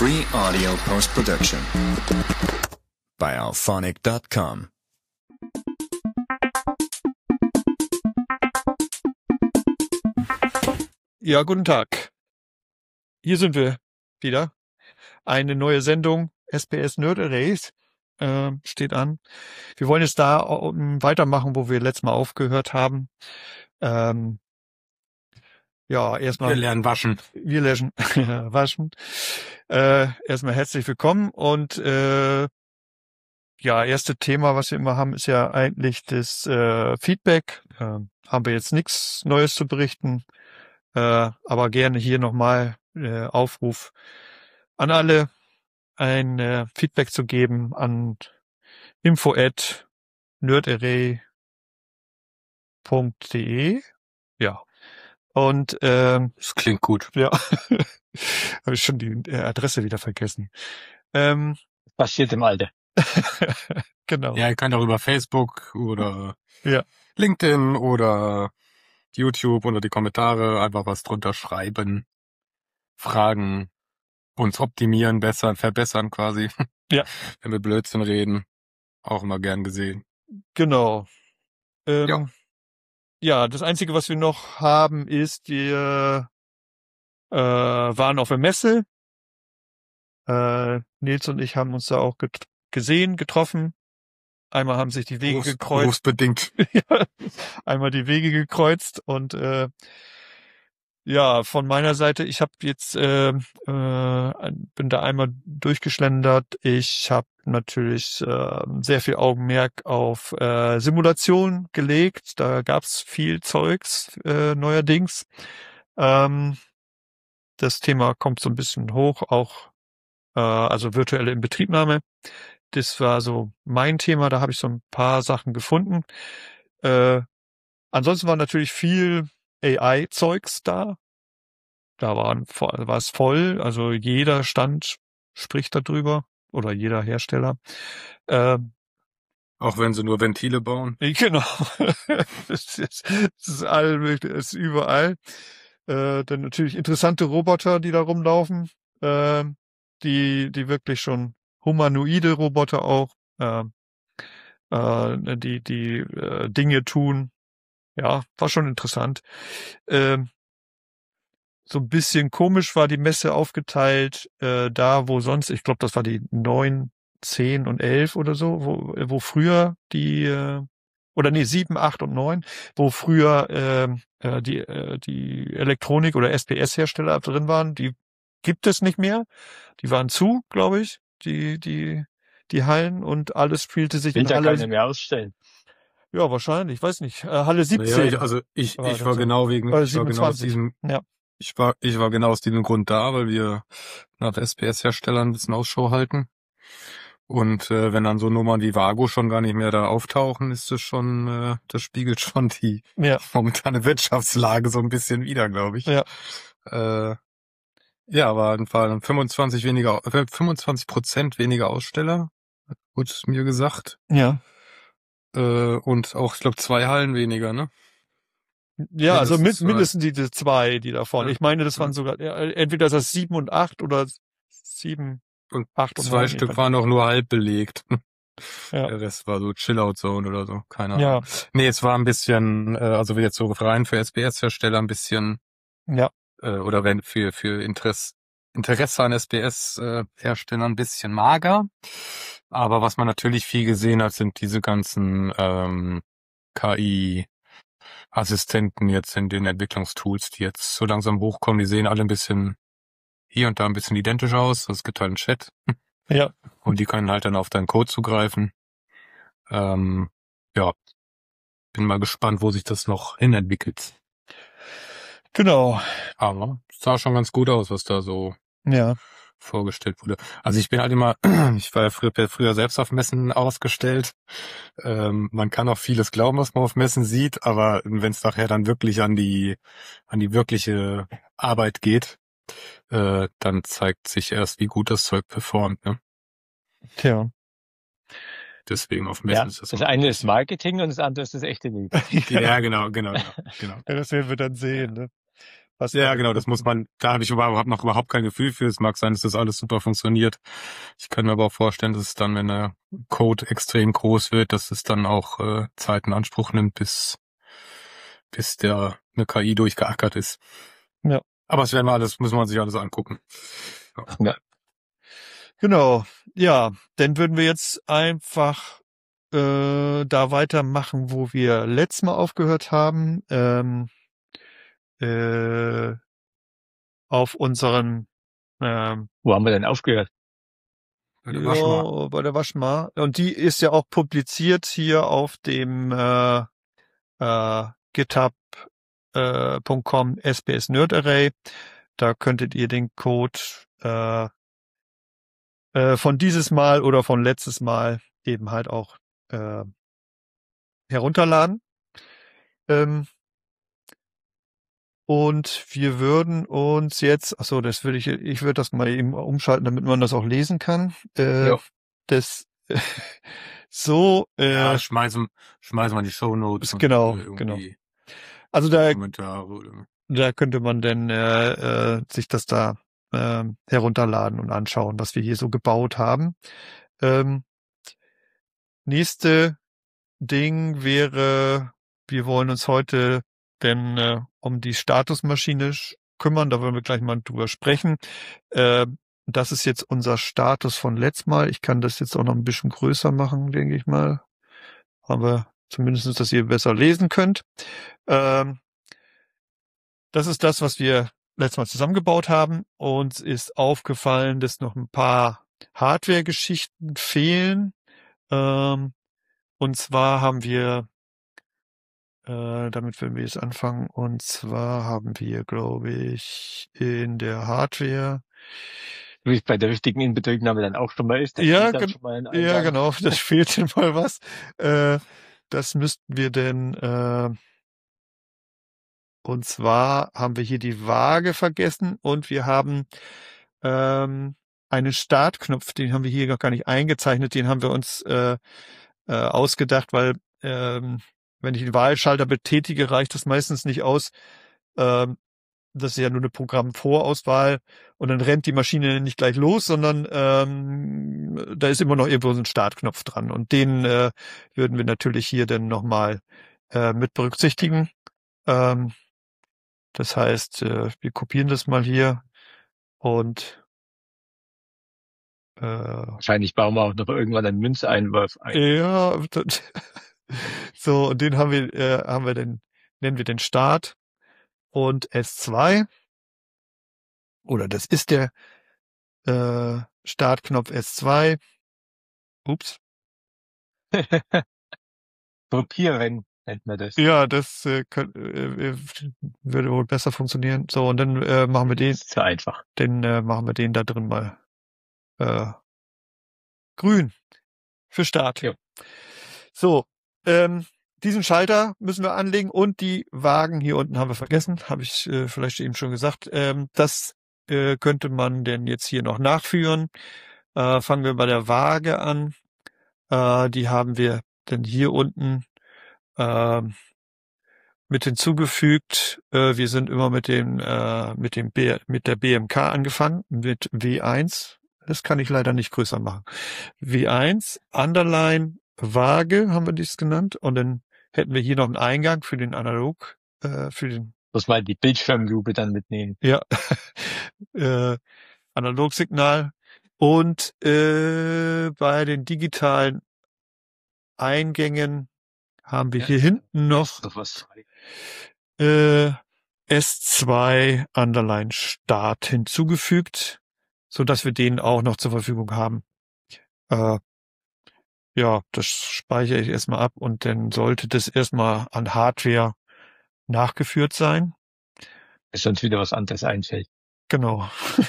Free audio post-production by alphonic.com. Ja, guten Tag. Hier sind wir wieder. Eine neue Sendung SPS Nerd Erase steht an. Wir wollen jetzt da weitermachen, wo wir letztes Mal aufgehört haben. Ja, erstmal. Wir lernen waschen. Wir lernen waschen. Erstmal herzlich willkommen und ja, erste Thema, was wir immer haben, ist ja eigentlich das Feedback. Haben wir jetzt nichts Neues zu berichten. Aber gerne hier nochmal Aufruf an alle, ein Feedback zu geben an info@nerdarray.de. Ja. Und das klingt gut. Ja, habe ich schon die Adresse wieder vergessen. Passiert im Alter. Genau. Ja, ihr könnt auch über Facebook oder Ja. LinkedIn oder YouTube unter die Kommentare einfach was drunter schreiben, Fragen, uns optimieren, verbessern quasi. Ja. Wenn wir Blödsinn reden, auch immer gern gesehen. Genau. Ja. Ja, das Einzige, was wir noch haben, ist, wir waren auf der Messe. Nils und ich haben uns da auch getroffen. Einmal haben sich die Wege gekreuzt. Berufsbedingt. Ja, einmal die Wege gekreuzt und ja, von meiner Seite, ich habe jetzt bin da einmal durchgeschlendert. Ich habe natürlich sehr viel Augenmerk auf Simulation gelegt. Da gab's viel Zeugs neuerdings. Das Thema kommt so ein bisschen hoch, auch also virtuelle Inbetriebnahme. Das war so mein Thema, da habe ich so ein paar Sachen gefunden. Ansonsten war natürlich viel AI-Zeugs da. Da war es voll, also jeder Stand spricht darüber oder jeder Hersteller. Auch wenn sie nur Ventile bauen. Genau. Das ist überall. Dann natürlich interessante Roboter, die da rumlaufen, die wirklich schon humanoide Roboter auch, die Dinge tun. Ja, war schon interessant. So ein bisschen komisch war die Messe aufgeteilt, da wo sonst, ich glaube, das war die 9, 10 und 11 oder so, wo früher die, oder nee, 7, 8 und 9, wo früher die Elektronik- oder SPS-Hersteller drin waren, die gibt es nicht mehr. Die waren zu, glaube ich, die Hallen, und alles spielte sich Will in ja Halle. keiner mehr ausstellen. Ja, wahrscheinlich, weiß nicht. Halle 17. Naja, ich war war genau wegen, ich war 27. genau aus diesem, Ja. ich war genau aus diesem Grund da, weil wir nach SPS-Herstellern ein bisschen Ausschau halten. Und wenn dann so Nummern wie Vago schon gar nicht mehr da auftauchen, ist das schon, das spiegelt schon die momentane Wirtschaftslage so ein bisschen wider, glaube ich. Ja. Ja, aber ein Fall 25% weniger Aussteller, wurde mir gesagt. Ja. Und auch, ich glaube, 2 Hallen weniger, ne? Ja, also mindestens diese 2, die da vorne. Ja. Ich meine, das waren sogar entweder das 7 und 8 oder 7, und 8 und 2 9 Stück waren auch nur halb belegt. Ja. Der Rest war so Chill-Out-Zone oder so, keine Ahnung. Ja. Nee, es war ein bisschen, also jetzt so rein für SPS-Hersteller ein bisschen, Ja. Oder wenn für Interesse an SPS-Herstellern ein bisschen mager. Aber was man natürlich viel gesehen hat, sind diese ganzen KI-Assistenten jetzt in den Entwicklungstools, die jetzt so langsam hochkommen. Die sehen alle ein bisschen hier und da ein bisschen identisch aus. Es gibt halt einen Chat. Ja. Und die können halt dann auf deinen Code zugreifen. Ja, bin mal gespannt, wo sich das noch hinentwickelt. Genau. Aber es sah schon ganz gut aus, was da so vorgestellt wurde. Also ich bin halt immer, ich war ja früher selbst auf Messen ausgestellt. Man kann auch vieles glauben, was man auf Messen sieht, aber wenn es nachher dann wirklich an die wirkliche Arbeit geht, dann zeigt sich erst, wie gut das Zeug performt, ne? Tja. Deswegen auf Messen ist das eine ist Marketing und das andere ist das echte Leben. Ja, genau. Ja, das werden wir dann sehen, ne? Ja, genau, das muss man, da habe ich noch überhaupt kein Gefühl für. Es mag sein, dass das alles super funktioniert. Ich kann mir aber auch vorstellen, dass es dann, wenn der Code extrem groß wird, dass es dann auch Zeit in Anspruch nimmt, bis der eine KI durchgeackert ist. Ja. Aber es müssen wir sich alles angucken. Ja. Genau. Ja, dann würden wir jetzt einfach da weitermachen, wo wir letztes Mal aufgehört haben. Auf unseren Wo haben wir denn aufgehört? Bei der Waschma. Ja, bei der Waschma. Und die ist ja auch publiziert hier auf dem github.com SPS Nerd Array. Da könntet ihr den Code von dieses Mal oder von letztes Mal eben halt auch herunterladen. Und wir würden uns jetzt, ich würde das mal eben umschalten, damit man das auch lesen kann. So. Ja, schmeißen wir in die Shownotes. Genau. Also da Kommentare. Da könnte man dann sich das da herunterladen und anschauen, was wir hier so gebaut haben. Nächste Ding wäre, wir wollen uns heute denn um die Statusmaschine kümmern. Da wollen wir gleich mal drüber sprechen. Das ist jetzt unser Status von letztes Mal. Ich kann das jetzt auch noch ein bisschen größer machen, denke ich mal. Aber zumindest, dass ihr besser lesen könnt. Das ist das, was wir letztes Mal zusammengebaut haben. Uns ist aufgefallen, dass noch ein paar Hardware-Geschichten fehlen. Und zwar haben wir, damit werden wir jetzt anfangen, und zwar haben wir, glaube ich, in der Hardware. Wie es bei der richtigen Inbetriebnahme dann auch schon mal ist. Ja, genau, das fehlt denn mal was. Das müssten wir denn, und zwar haben wir hier die Waage vergessen und wir haben einen Startknopf, den haben wir hier noch gar nicht eingezeichnet, den haben wir uns ausgedacht, weil wenn ich den Wahlschalter betätige, reicht das meistens nicht aus. Das ist ja nur eine Programmvorauswahl und dann rennt die Maschine nicht gleich los, sondern da ist immer noch irgendwo so ein Startknopf dran und den würden wir natürlich hier dann nochmal mit berücksichtigen. Das heißt, wir kopieren das mal hier und wahrscheinlich bauen wir auch noch irgendwann einen Münzeinwurf ein. Ja, so, und den nennen wir den Start und S2. Oder das ist der Startknopf S2. Ups. Gruppieren nennt man das. Ja, das würde wohl besser funktionieren. So, und dann machen wir den. Das ist zu einfach. Dann machen wir den da drin mal grün für Start. Jo. So, diesen Schalter müssen wir anlegen und die Wagen hier unten haben wir vergessen, habe ich vielleicht eben schon gesagt. Das könnte man denn jetzt hier noch nachführen. Fangen wir bei der Waage an. Die haben wir denn hier unten mit hinzugefügt. Wir sind immer mit der BMK angefangen, mit W1. Das kann ich leider nicht größer machen. W1, Underline, Waage haben wir dies genannt. Und dann hätten wir hier noch einen Eingang für den Analog, Muss mal die Bildschirmlupe dann mitnehmen. Ja, Analogsignal. Und bei den digitalen Eingängen haben wir hier hinten noch S2 Underline Start hinzugefügt, so dass wir den auch noch zur Verfügung haben. Ja, das speichere ich erstmal ab und dann sollte das erstmal an Hardware nachgeführt sein. Bis uns wieder was anderes einfällt. Genau.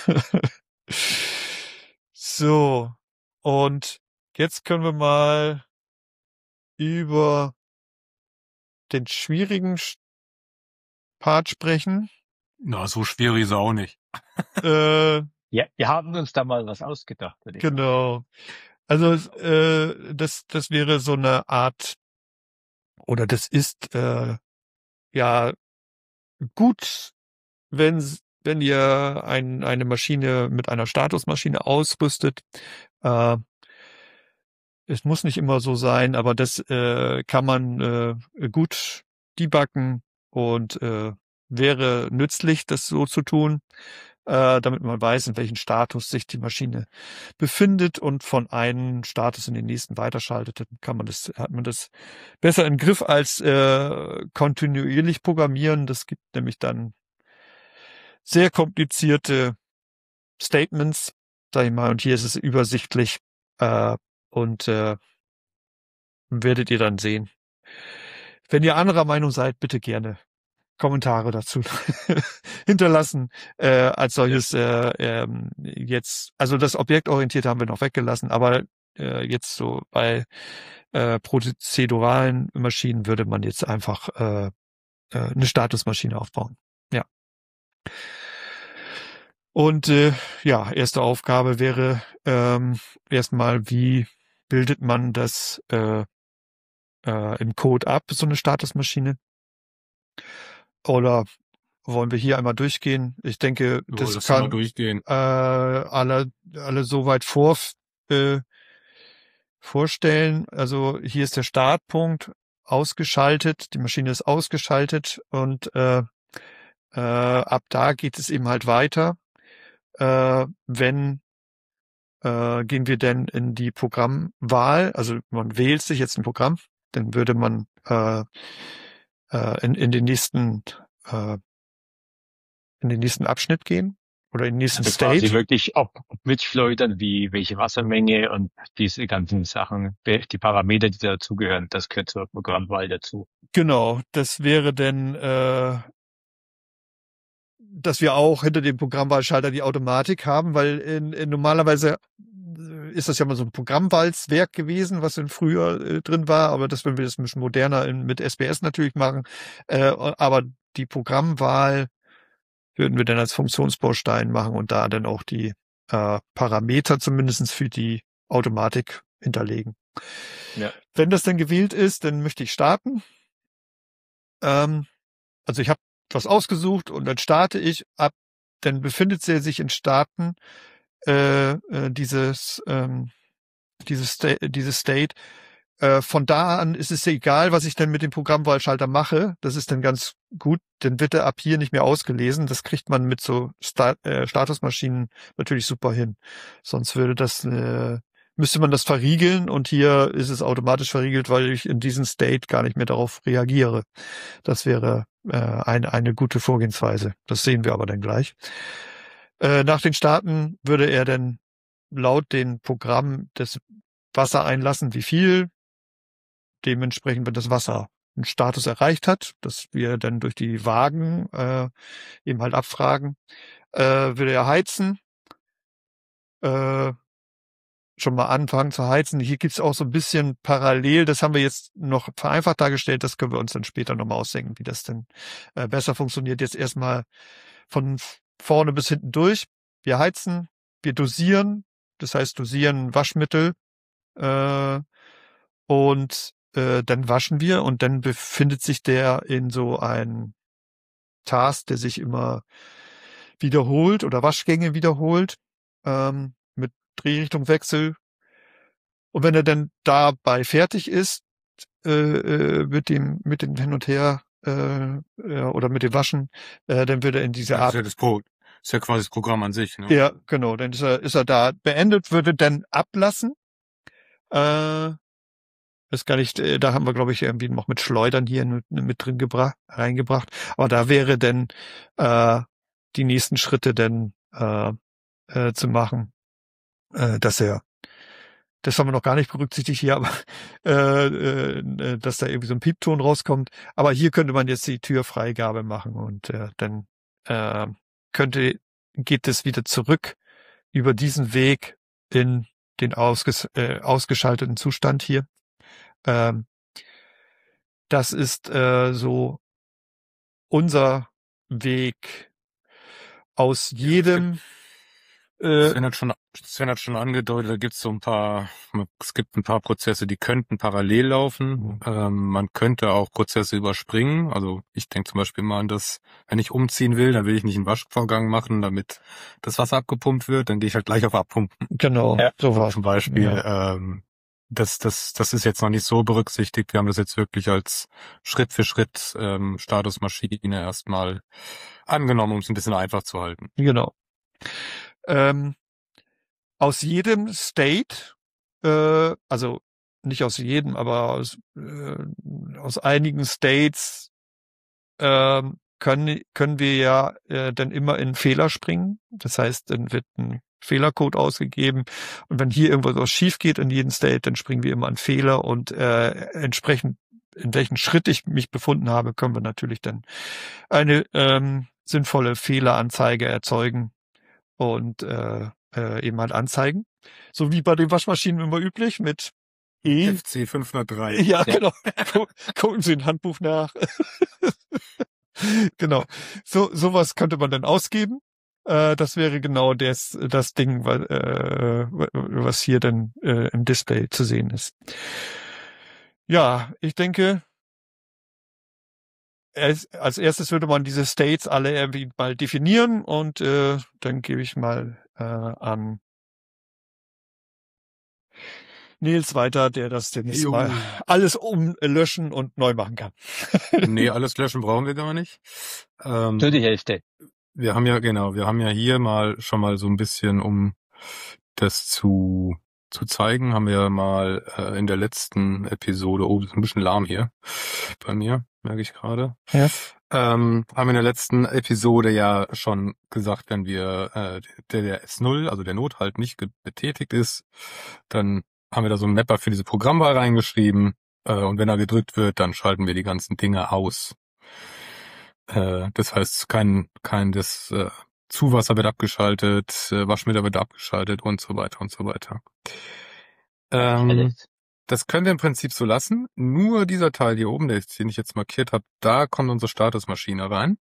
So, und jetzt können wir mal über den schwierigen Part sprechen. Na, so schwierig ist er auch nicht. Ja, wir haben uns da mal was ausgedacht. Genau. Also das wäre so eine Art, oder das ist ja gut wenn ihr eine Maschine mit einer Statusmaschine ausrüstet, es muss nicht immer so sein, aber das kann man gut debuggen und wäre nützlich, das so zu tun, damit man weiß, in welchem Status sich die Maschine befindet und von einem Status in den nächsten weiterschaltet. Dann hat man das besser im Griff als kontinuierlich programmieren. Das gibt nämlich dann sehr komplizierte Statements, sag ich mal, und hier ist es übersichtlich und werdet ihr dann sehen. Wenn ihr anderer Meinung seid, bitte gerne Kommentare dazu hinterlassen. Als solches jetzt, also das Objektorientierte haben wir noch weggelassen, aber jetzt so bei prozeduralen Maschinen würde man jetzt einfach eine Statusmaschine aufbauen. Ja. Und erste Aufgabe wäre erstmal, wie bildet man das im Code ab, so eine Statusmaschine? Oder wollen wir hier einmal durchgehen? Ich denke, das kann alle soweit vorstellen. Also hier ist der Startpunkt ausgeschaltet, die Maschine ist ausgeschaltet und ab da geht es eben halt weiter. Wenn gehen wir denn in die Programmwahl, also man wählt sich jetzt ein Programm, dann würde man in den nächsten Abschnitt gehen oder in den nächsten State. Quasi wirklich ob mitschleudern, wie welche Wassermenge und diese ganzen Sachen, die Parameter, die dazugehören, das gehört zur Programmwahl dazu. Genau, das wäre denn, dass wir auch hinter dem Programmwahlschalter die Automatik haben, weil normalerweise ist das ja mal so ein Programmwahlswerk gewesen, was früher drin war, aber das würden wir jetzt ein bisschen moderner mit SBS natürlich machen. Aber die Programmwahl würden wir dann als Funktionsbaustein machen und da dann auch die Parameter zumindest für die Automatik hinterlegen. Ja. Wenn das dann gewählt ist, dann möchte ich starten. Also ich habe was ausgesucht und dann starte ich ab, dann befindet sie sich in Starten dieses State. Von da an ist es egal, was ich dann mit dem Programmwahlschalter mache. Das ist dann ganz gut. Dann wird er ab hier nicht mehr ausgelesen. Das kriegt man mit so Statusmaschinen natürlich super hin. Sonst müsste man das verriegeln und hier ist es automatisch verriegelt, weil ich in diesem State gar nicht mehr darauf reagiere. Das wäre eine gute Vorgehensweise. Das sehen wir aber dann gleich. Nach den Starten würde er dann laut dem Programm das Wasser einlassen, wie viel. Dementsprechend, wenn das Wasser einen Status erreicht hat, dass wir dann durch die Wagen eben halt abfragen, würde er heizen, schon mal anfangen zu heizen. Hier gibt's auch so ein bisschen parallel, das haben wir jetzt noch vereinfacht dargestellt, das können wir uns dann später nochmal ausdenken, wie das denn besser funktioniert. Jetzt erstmal von vorne bis hinten durch. Wir heizen, wir dosieren, das heißt dosieren Waschmittel und dann waschen wir und dann befindet sich der in so einem Task, der sich immer wiederholt oder Waschgänge wiederholt mit Drehrichtungswechsel. Und wenn er dann dabei fertig ist mit dem Hin und Her oder mit dem Waschen, dann wird er in diese Art. Das ist ja quasi das Programm an sich. Ne? Ja, genau. Dann ist er da beendet, würde dann ablassen. Ist gar nicht, da haben wir, glaube ich, irgendwie noch mit Schleudern hier mit drin reingebracht. Aber da wäre dann die nächsten Schritte dann zu machen, das haben wir noch gar nicht berücksichtigt hier, aber dass da irgendwie so ein Piepton rauskommt. Aber hier könnte man jetzt die Türfreigabe machen und dann geht es wieder zurück über diesen Weg in den ausgeschalteten Zustand hier. Das ist so unser Weg aus jedem Sven hat schon angedeutet, es gibt ein paar Prozesse, die könnten parallel laufen. Man könnte auch Prozesse überspringen. Also ich denke zum Beispiel mal an das, wenn ich umziehen will, dann will ich nicht einen Waschvorgang machen, damit das Wasser abgepumpt wird, dann gehe ich halt gleich auf Abpumpen. Genau, sowas. Zum Beispiel, das ist jetzt noch nicht so berücksichtigt. Wir haben das jetzt wirklich als Schritt für Schritt Statusmaschine erstmal angenommen, um es ein bisschen einfach zu halten. Genau. Aus jedem State, also nicht aus jedem, aber aus einigen States können wir ja dann immer in Fehler springen. Das heißt, dann wird ein Fehlercode ausgegeben und wenn hier irgendwas schief geht in jedem State, dann springen wir immer an Fehler und entsprechend in welchem Schritt ich mich befunden habe, können wir natürlich dann eine sinnvolle Fehleranzeige erzeugen und eben halt anzeigen. So wie bei den Waschmaschinen immer üblich mit FC 503. Ja, genau. Gucken Sie ein Handbuch nach. Genau. Sowas könnte man dann ausgeben. Das wäre genau das Ding, was hier dann im Display zu sehen ist. Ja, ich denke, als erstes würde man diese States alle irgendwie mal definieren und dann gebe ich mal an Nils weiter, der das demnächst mal alles umlöschen und neu machen kann. Nee, alles löschen brauchen wir gar nicht. Nur die Hälfte. Wir haben ja hier schon mal so ein bisschen, um das zu zeigen, haben wir mal in der letzten Episode, ist ein bisschen lahm hier bei mir, merke ich gerade. Ja. Haben wir in der letzten Episode ja schon gesagt, wenn wir der S0, also der Nothalt nicht betätigt ist, dann haben wir da so einen Mapper für diese Programmwahl reingeschrieben und wenn er gedrückt wird, dann schalten wir die ganzen Dinge aus. Das heißt, das Zuwasser wird abgeschaltet, Waschmittel wird abgeschaltet und so weiter und so weiter. Das können wir im Prinzip so lassen. Nur dieser Teil hier oben, den ich jetzt markiert habe, da kommt unsere Statusmaschine rein.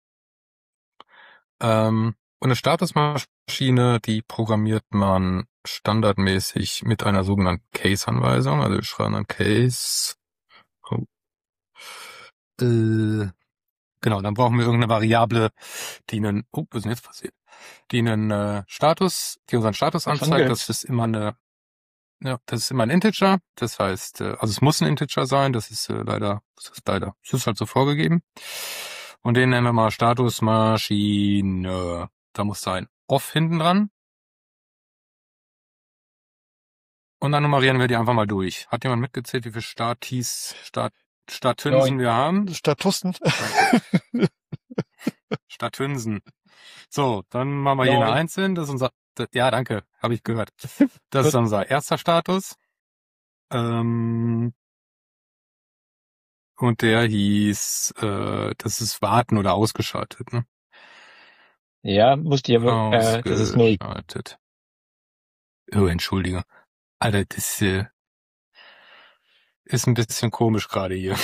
Und eine Statusmaschine, die programmiert man standardmäßig mit einer sogenannten Case-Anweisung. Also wir schreiben dann Case. Genau, dann brauchen wir irgendeine Variable, die was ist denn jetzt passiert? Die unseren Status anzeigt. Das ist immer ein Integer. Das heißt, also es muss ein Integer sein. Das ist halt so vorgegeben. Und den nennen wir mal Statusmaschine. Da muss da ein Off hinten dran. Und dann nummerieren wir die einfach mal durch. Hat jemand mitgezählt, wie viele Statünsen wir haben? Statusten. Statünsen. So, dann machen wir hier eine einzeln. Das ist unser, ja, danke, habe ich gehört. Das ist unser erster Status. Und der hieß, das ist warten oder ausgeschaltet, ne? Ja, musste ja, das ist neu. Ausgeschaltet. Oh, entschuldige. Alter, das ist ein bisschen komisch gerade hier.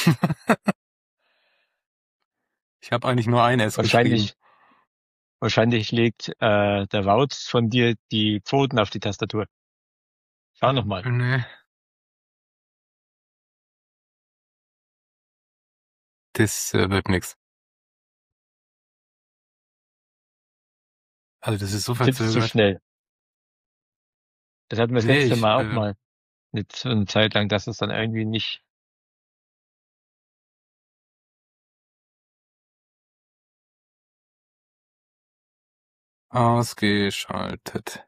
Ich habe eigentlich nur ein S geschrieben. Wahrscheinlich legt der Wout von dir die Pfoten auf die Tastatur. Schau nochmal. Nee. Das wird nix. Also das ist so verzögert. Zu schnell. Das hatten wir das letzte Mal auch mal. Nicht eine Zeit lang, dass es dann irgendwie nicht. Ausgeschaltet.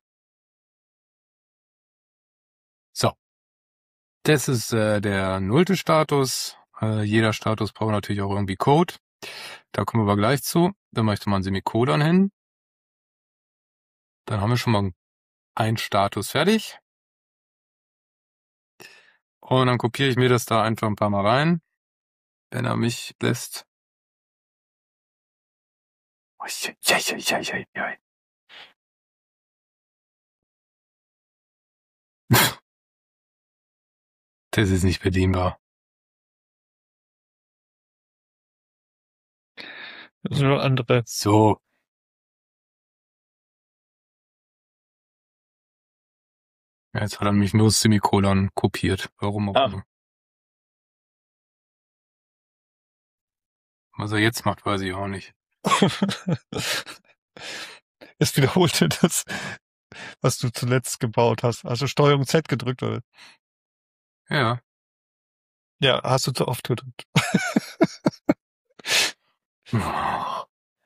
So. Das ist der 0. Status. Jeder Status braucht natürlich auch irgendwie Code. Da kommen wir aber gleich zu. Da möchte man Semikolon hin. Dann haben wir schon mal einen Status fertig. Und dann kopiere ich mir das da einfach ein paar Mal rein, wenn er mich lässt. Das ist nicht bedienbar. Das sind nur andere. So. Ja, jetzt hat er mich nur das Semikolon kopiert. Warum auch immer. Was er jetzt macht, weiß ich auch nicht. Es wiederholte das, was du zuletzt gebaut hast. Also Steuerung Z gedrückt, oder? Ja. Ja, hast du zu oft gedrückt. Ja,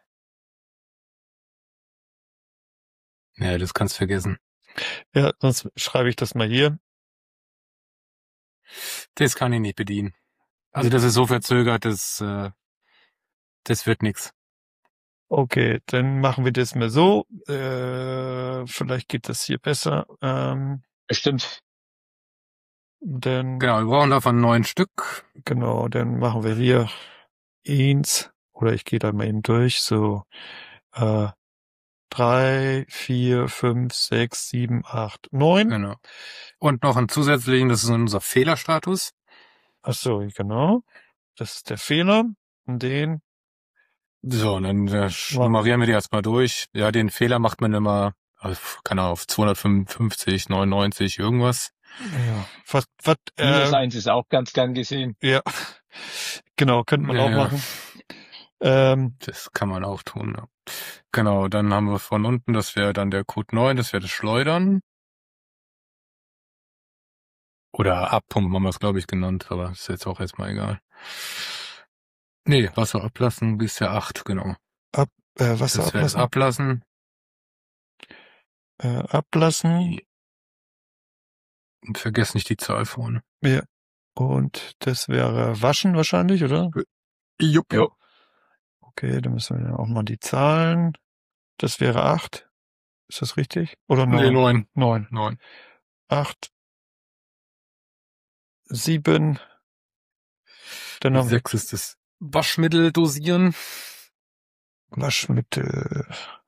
das kannst du vergessen. Ja, sonst schreibe ich das mal hier. Das kann ich nicht bedienen. Also das ist so verzögert, das wird nix. Okay, dann machen wir das mal so. Vielleicht geht das hier besser. Bestimmt. Dann, Genau, wir brauchen davon 9 Stück. Genau, dann machen wir hier 1. Oder ich gehe da mal eben durch. So 3, 4, 5, 6, 7, 8, 9. Genau. Und noch einen zusätzlichen, das ist unser Fehlerstatus. Ach so, genau. Das ist der Fehler. Und den. So, und dann nummerieren wir die erstmal durch. Ja, den Fehler macht man immer, keine Ahnung, auf 255, 99, irgendwas. Ja, was, Minus 1 ist auch ganz gern gesehen. Ja, genau, könnte man auch machen. Das kann man auch tun, ja. Genau, dann haben wir von unten, das wäre dann der Code 9, das wäre das Schleudern. Oder Abpumpen haben wir es, glaube ich, genannt, aber ist jetzt auch erstmal egal. Nee, Wasser ablassen bis der 8, genau. Wasser das wäre das Ablassen. Ablassen. Und vergesst nicht die Zahl vorne. Ja. Und das wäre Waschen wahrscheinlich, oder? Jupp. Jo. Okay, dann müssen wir ja auch mal die Zahlen. Das wäre 8. Ist das richtig? Oder 9? Nee, 9. 9. 8. 7. Dann haben 6 ist das Waschmittel dosieren. Waschmittel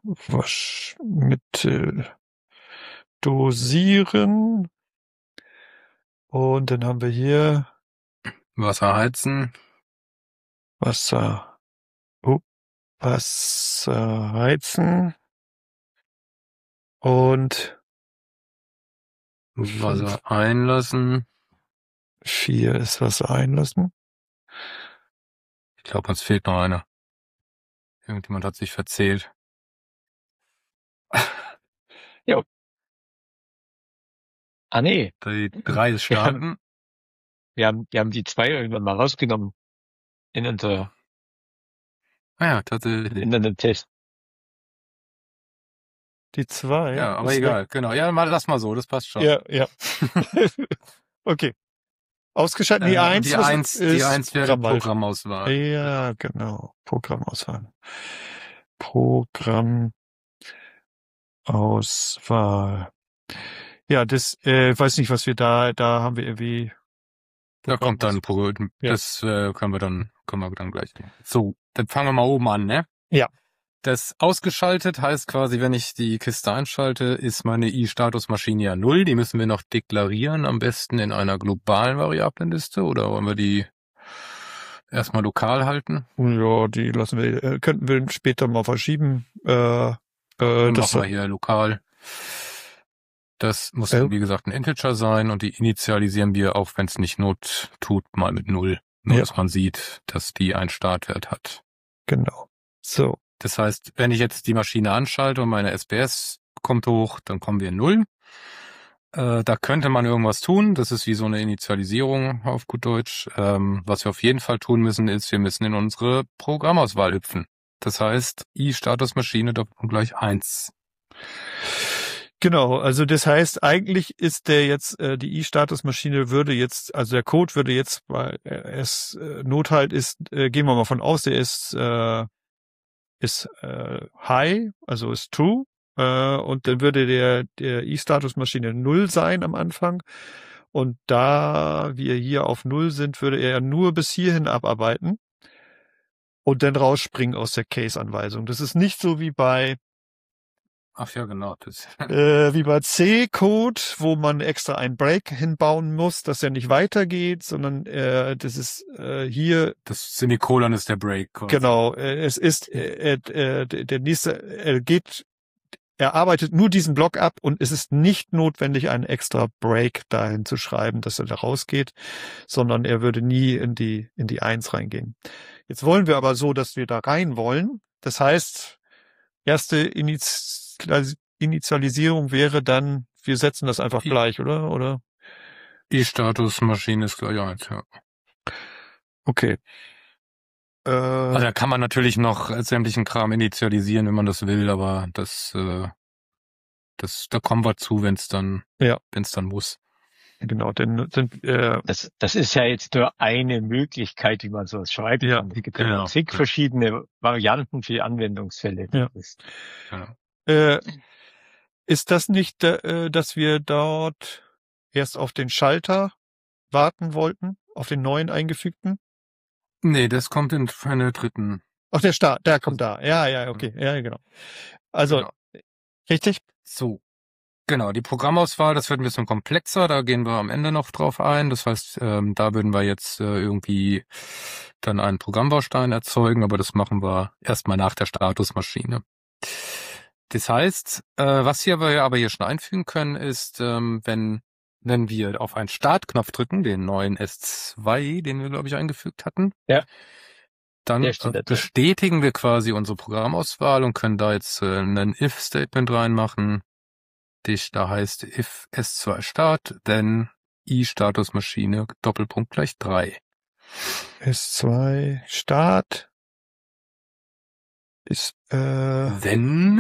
dosieren. Und dann haben wir hier Wasser heizen. Wasser heizen. Und Wasser einlassen. 4 ist Wasser einlassen. Ich glaube, uns fehlt noch einer. Irgendjemand hat sich verzählt. Jo. Ah, nee. Die 3 ist starten. Wir haben die 2 irgendwann mal rausgenommen. In unser tatsächlich. In den Test. Die 2? Ja, aber egal. Weg. Genau. Ja, lass mal so. Das passt schon. Ja. Okay. Ausgeschaltet. Die 1. Die 1 wäre Programmauswahl. Ja, genau. Programmauswahl. Ja, das, weiß nicht, was wir da haben wir irgendwie. Da kommt dann Programm. Das können wir dann gleich. So, dann fangen wir mal oben an, ne? Ja. Das ausgeschaltet heißt quasi, wenn ich die Kiste einschalte, ist meine i-Statusmaschine ja 0. Die müssen wir noch deklarieren, am besten in einer globalen Variablenliste, oder wollen wir die erstmal lokal halten? Ja, die lassen wir, könnten wir später mal verschieben. Das machen wir hier lokal. Das muss, wie gesagt, ein Integer sein und die initialisieren wir, auch wenn es nicht Not tut, mal mit 0. Nur, dass man sieht, dass die einen Startwert hat. Genau. So. Das heißt, wenn ich jetzt die Maschine anschalte und meine SPS kommt hoch, dann kommen wir in 0. Da könnte man irgendwas tun. Das ist wie so eine Initialisierung auf gut Deutsch. Was wir auf jeden Fall tun müssen, ist, wir müssen in unsere Programmauswahl hüpfen. Das heißt, i-Statusmaschine gleich 1. Genau, also das heißt, eigentlich ist der jetzt, die i-Statusmaschine würde jetzt, also der Code würde jetzt, weil es Nothalt ist, gehen wir mal von aus, der ist high, also ist true, und dann würde der i-Statusmaschine 0 sein am Anfang. Und da wir hier auf 0 sind, würde er nur bis hierhin abarbeiten und dann rausspringen aus der Case-Anweisung. Das ist nicht so wie bei Ach ja, genau. Das wie bei C-Code, wo man extra einen Break hinbauen muss, dass er nicht weitergeht, sondern das ist hier. Das Semikolon ist der Break. Quasi. Genau, es ist der nächste, er arbeitet nur diesen Block ab und es ist nicht notwendig, einen extra Break dahin zu schreiben, dass er da rausgeht, sondern er würde nie in die 1 reingehen. Jetzt wollen wir aber so, dass wir da rein wollen. Das heißt, erste Initialisierung wäre dann, wir setzen das einfach gleich, oder? Die Statusmaschine ist gleich 1, ja. Okay. Also da kann man natürlich noch sämtlichen Kram initialisieren, wenn man das will, aber da kommen wir zu, wenn es dann muss. Genau, denn das ist ja jetzt nur eine Möglichkeit, wie man sowas schreibt. Ja, es gibt ja zig verschiedene Varianten für Anwendungsfälle. Ja. Ist das nicht, dass wir dort erst auf den Schalter warten wollten, auf den neuen eingefügten? Nee, das kommt in einer dritten. Ach, der Start, der kommt da. Ja, okay. Ja, genau. Also, richtig? So. Genau, die Programmauswahl, das wird ein bisschen komplexer, da gehen wir am Ende noch drauf ein. Das heißt, da würden wir jetzt irgendwie dann einen Programmbaustein erzeugen, aber das machen wir erstmal nach der Statusmaschine. Das heißt, was wir aber hier schon einfügen können, ist, wenn wir auf einen Startknopf drücken, den neuen S2, den wir, glaube ich, eingefügt hatten, dann bestätigen wir quasi unsere Programmauswahl und können da jetzt ein if-Statement reinmachen. Da heißt if S2 Start, then i-Statusmaschine Doppelpunkt gleich 3. S2 Start ist then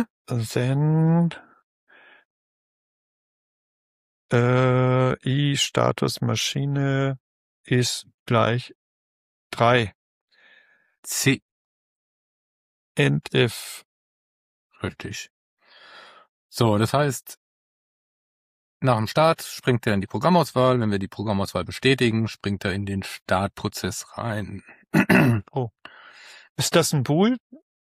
i-Statusmaschine ist gleich 3. C. And if. Richtig. So, das heißt, nach dem Start springt er in die Programmauswahl. Wenn wir die Programmauswahl bestätigen, springt er in den Startprozess rein. Oh. Ist das ein Bool?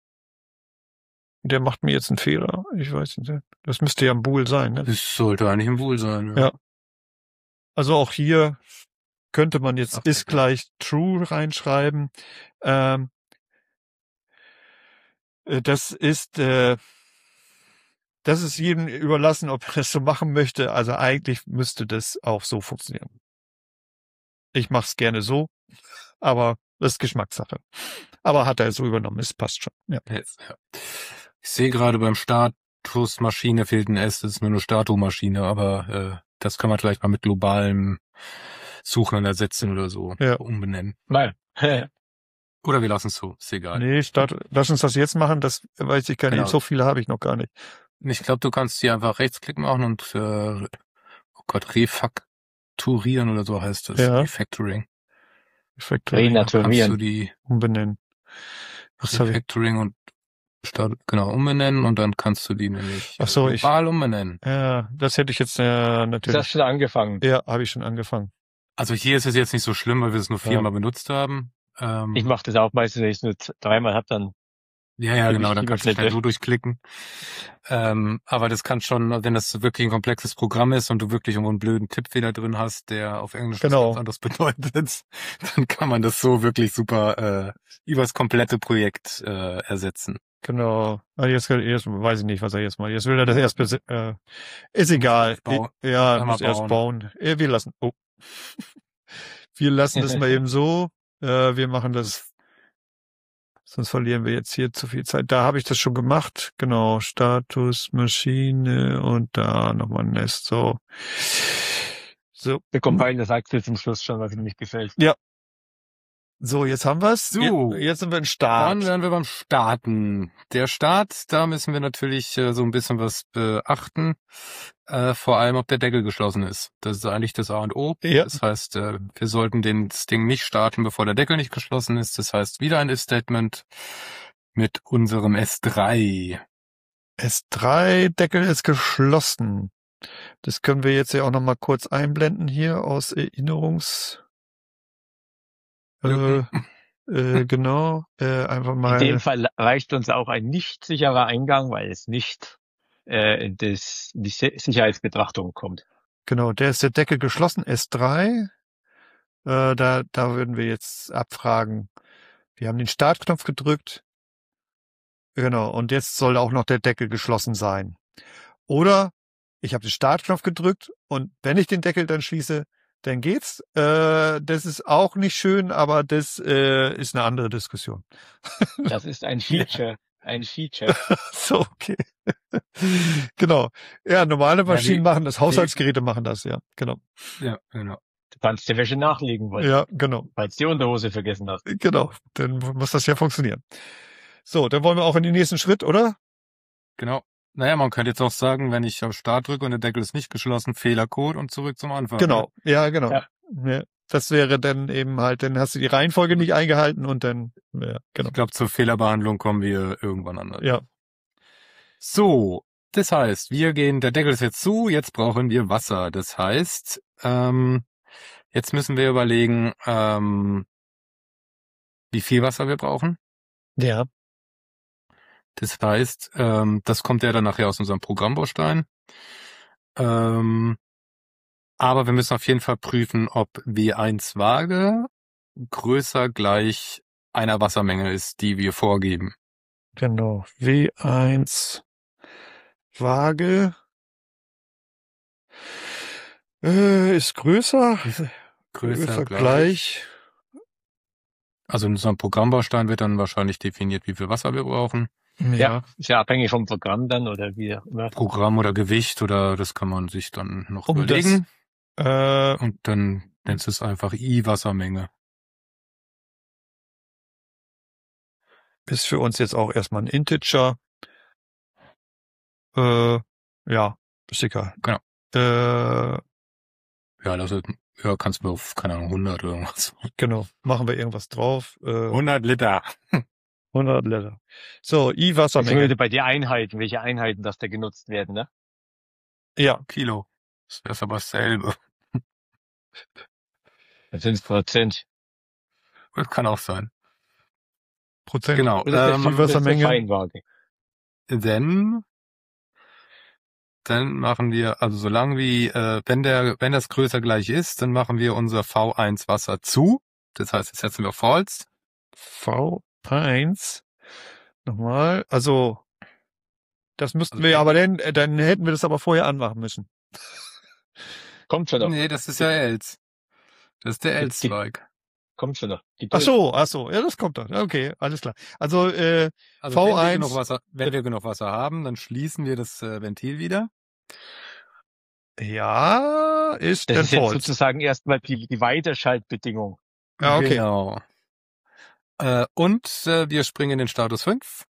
Der macht mir jetzt einen Fehler. Ich weiß nicht. Das müsste ja ein Bool sein, ne? Das sollte eigentlich ein Bool sein, ja. Also auch hier könnte man jetzt ist gleich true reinschreiben. Das ist jedem überlassen, ob er das so machen möchte. Also eigentlich müsste das auch so funktionieren. Ich mache es gerne so, aber das ist Geschmackssache. Aber hat er so übernommen, es passt schon. Ja. Ich sehe gerade beim Statusmaschine fehlt ein S, das ist nur eine Statumaschine, aber das kann man vielleicht mal mit globalem Suchen ersetzen oder so umbenennen. Nein. Oder wir lassen es so, ist egal. Nee, lass uns das jetzt machen, das weiß ich gar nicht. So viele habe ich noch gar nicht. Ich glaube, du kannst hier einfach Rechtsklick machen und refakturieren oder so heißt das. Refactoring. Renaturieren. Kannst du die umbenennen. Refactoring und umbenennen und dann kannst du die nämlich global umbenennen. Ja, das hätte ich jetzt natürlich. Du hast schon angefangen. Ja, habe ich schon angefangen. Also hier ist es jetzt nicht so schlimm, weil wir es nur 4-mal benutzt haben. Ich mache das auch meistens, wenn ich es nur 3-mal habe, dann. Ja, genau, dann kannst du schnell so durchklicken. Aber das kann schon, wenn das wirklich ein komplexes Programm ist und du wirklich irgendwo einen blöden Tippfehler drin hast, der auf Englisch was anderes bedeutet, dann kann man das so wirklich super übers komplette Projekt ersetzen. Genau. Jetzt weiß ich nicht, was er jetzt macht. Jetzt will er das erst ist egal. Muss erst bauen. Wir lassen. Wir lassen das mal eben so. Wir machen das. Sonst verlieren wir jetzt hier zu viel Zeit. Da habe ich das schon gemacht. Genau. Status, Maschine und da nochmal ein Nest. So. Der Compiler sagt jetzt zum Schluss schon, was ihm nicht gefällt. Ja. So, jetzt haben wir's. So. Jetzt sind wir im Start. Dann wären wir beim Starten. Der Start, da müssen wir natürlich so ein bisschen was beachten. Vor allem, ob der Deckel geschlossen ist. Das ist eigentlich das A und O. Ja. Das heißt, wir sollten das Ding nicht starten, bevor der Deckel nicht geschlossen ist. Das heißt, wieder ein if-Statement mit unserem S3. S3-Deckel ist geschlossen. Das können wir jetzt ja auch nochmal kurz einblenden hier aus genau, einfach mal. In dem Fall reicht uns auch ein nicht sicherer Eingang, weil es nicht in die Sicherheitsbetrachtung kommt. Genau, der ist der Deckel geschlossen, S3. Da würden wir jetzt abfragen. Wir haben den Startknopf gedrückt. Genau, und jetzt soll auch noch der Deckel geschlossen sein. Oder ich habe den Startknopf gedrückt und wenn ich den Deckel dann schließe, dann geht's. Das ist auch nicht schön, aber das ist eine andere Diskussion. Das ist ein Feature. Ein Feature. So, okay. Genau. Ja, normale Maschinen machen das, Haushaltsgeräte machen das, ja, genau. Ja, genau. Du kannst die Wäsche nachlegen wollen. Ja, genau. Falls die Unterhose vergessen hast. Genau, dann muss das ja funktionieren. So, dann wollen wir auch in den nächsten Schritt, oder? Genau. Naja, man könnte jetzt auch sagen, wenn ich auf Start drücke und der Deckel ist nicht geschlossen, Fehlercode und zurück zum Anfang. Genau, ja, genau. Ja. Ja, das wäre dann eben halt, dann hast du die Reihenfolge nicht eingehalten und dann, ja, genau. Ich glaube, zur Fehlerbehandlung kommen wir irgendwann anders. Ja. So, das heißt, der Deckel ist jetzt zu, jetzt brauchen wir Wasser. Das heißt, jetzt müssen wir überlegen, wie viel Wasser wir brauchen. Ja. Das heißt, das kommt ja dann nachher aus unserem Programmbaustein. Aber wir müssen auf jeden Fall prüfen, ob W1 Waage größer gleich einer Wassermenge ist, die wir vorgeben. Genau. W1 Waage ist größer. Größer gleich. Also in unserem Programmbaustein wird dann wahrscheinlich definiert, wie viel Wasser wir brauchen. Ja, ist ja abhängig vom Programm dann oder wie auch immer. Programm oder Gewicht oder das kann man sich dann noch überlegen. Und dann nennst du es einfach I-Wassermenge. Ist für uns jetzt auch erstmal ein Integer. Ja, ist egal. Genau. Ja, kannst du auf, keine Ahnung, 100 oder irgendwas. Genau, machen wir irgendwas drauf. 100 Liter. 100 Liter. So, I-Wassermenge. Jetzt bei die Einheiten, welche Einheiten das da genutzt werden, ne? Ja. Kilo. Das ist aber dasselbe. Das sind Prozent. Das kann auch sein. Prozent. Genau. I-Wassermenge. Feinwaage. Dann machen wir, also solange wie, wenn das größer gleich ist, dann machen wir unser V1 Wasser zu. Das heißt, jetzt setzen wir False. V1. Nochmal. Also, das müssten wir, aber dann hätten wir das aber vorher anmachen müssen. Kommt schon noch. Nee, das ist ja Else. Das ist der Else-Zweig. Kommt schon noch. Ach so, ja, das kommt doch. Okay, alles klar. Also V1. Wenn wir genug Wasser haben, dann schließen wir das Ventil wieder. Ja, ist das dann ist jetzt false. sozusagen erstmal die Weiterschaltbedingung. Ja, okay. Genau. Und wir springen in den Status 5.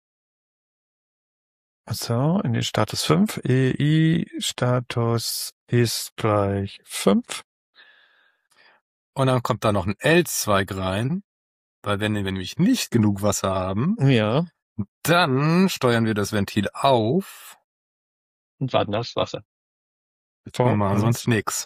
So, in den Status 5. EI-Status ist gleich 5. Und dann kommt da noch ein Else-Zweig rein, weil wenn wir nämlich nicht genug Wasser haben, ja, dann steuern wir das Ventil auf und warten aufs Wasser. Und machen sonst nix.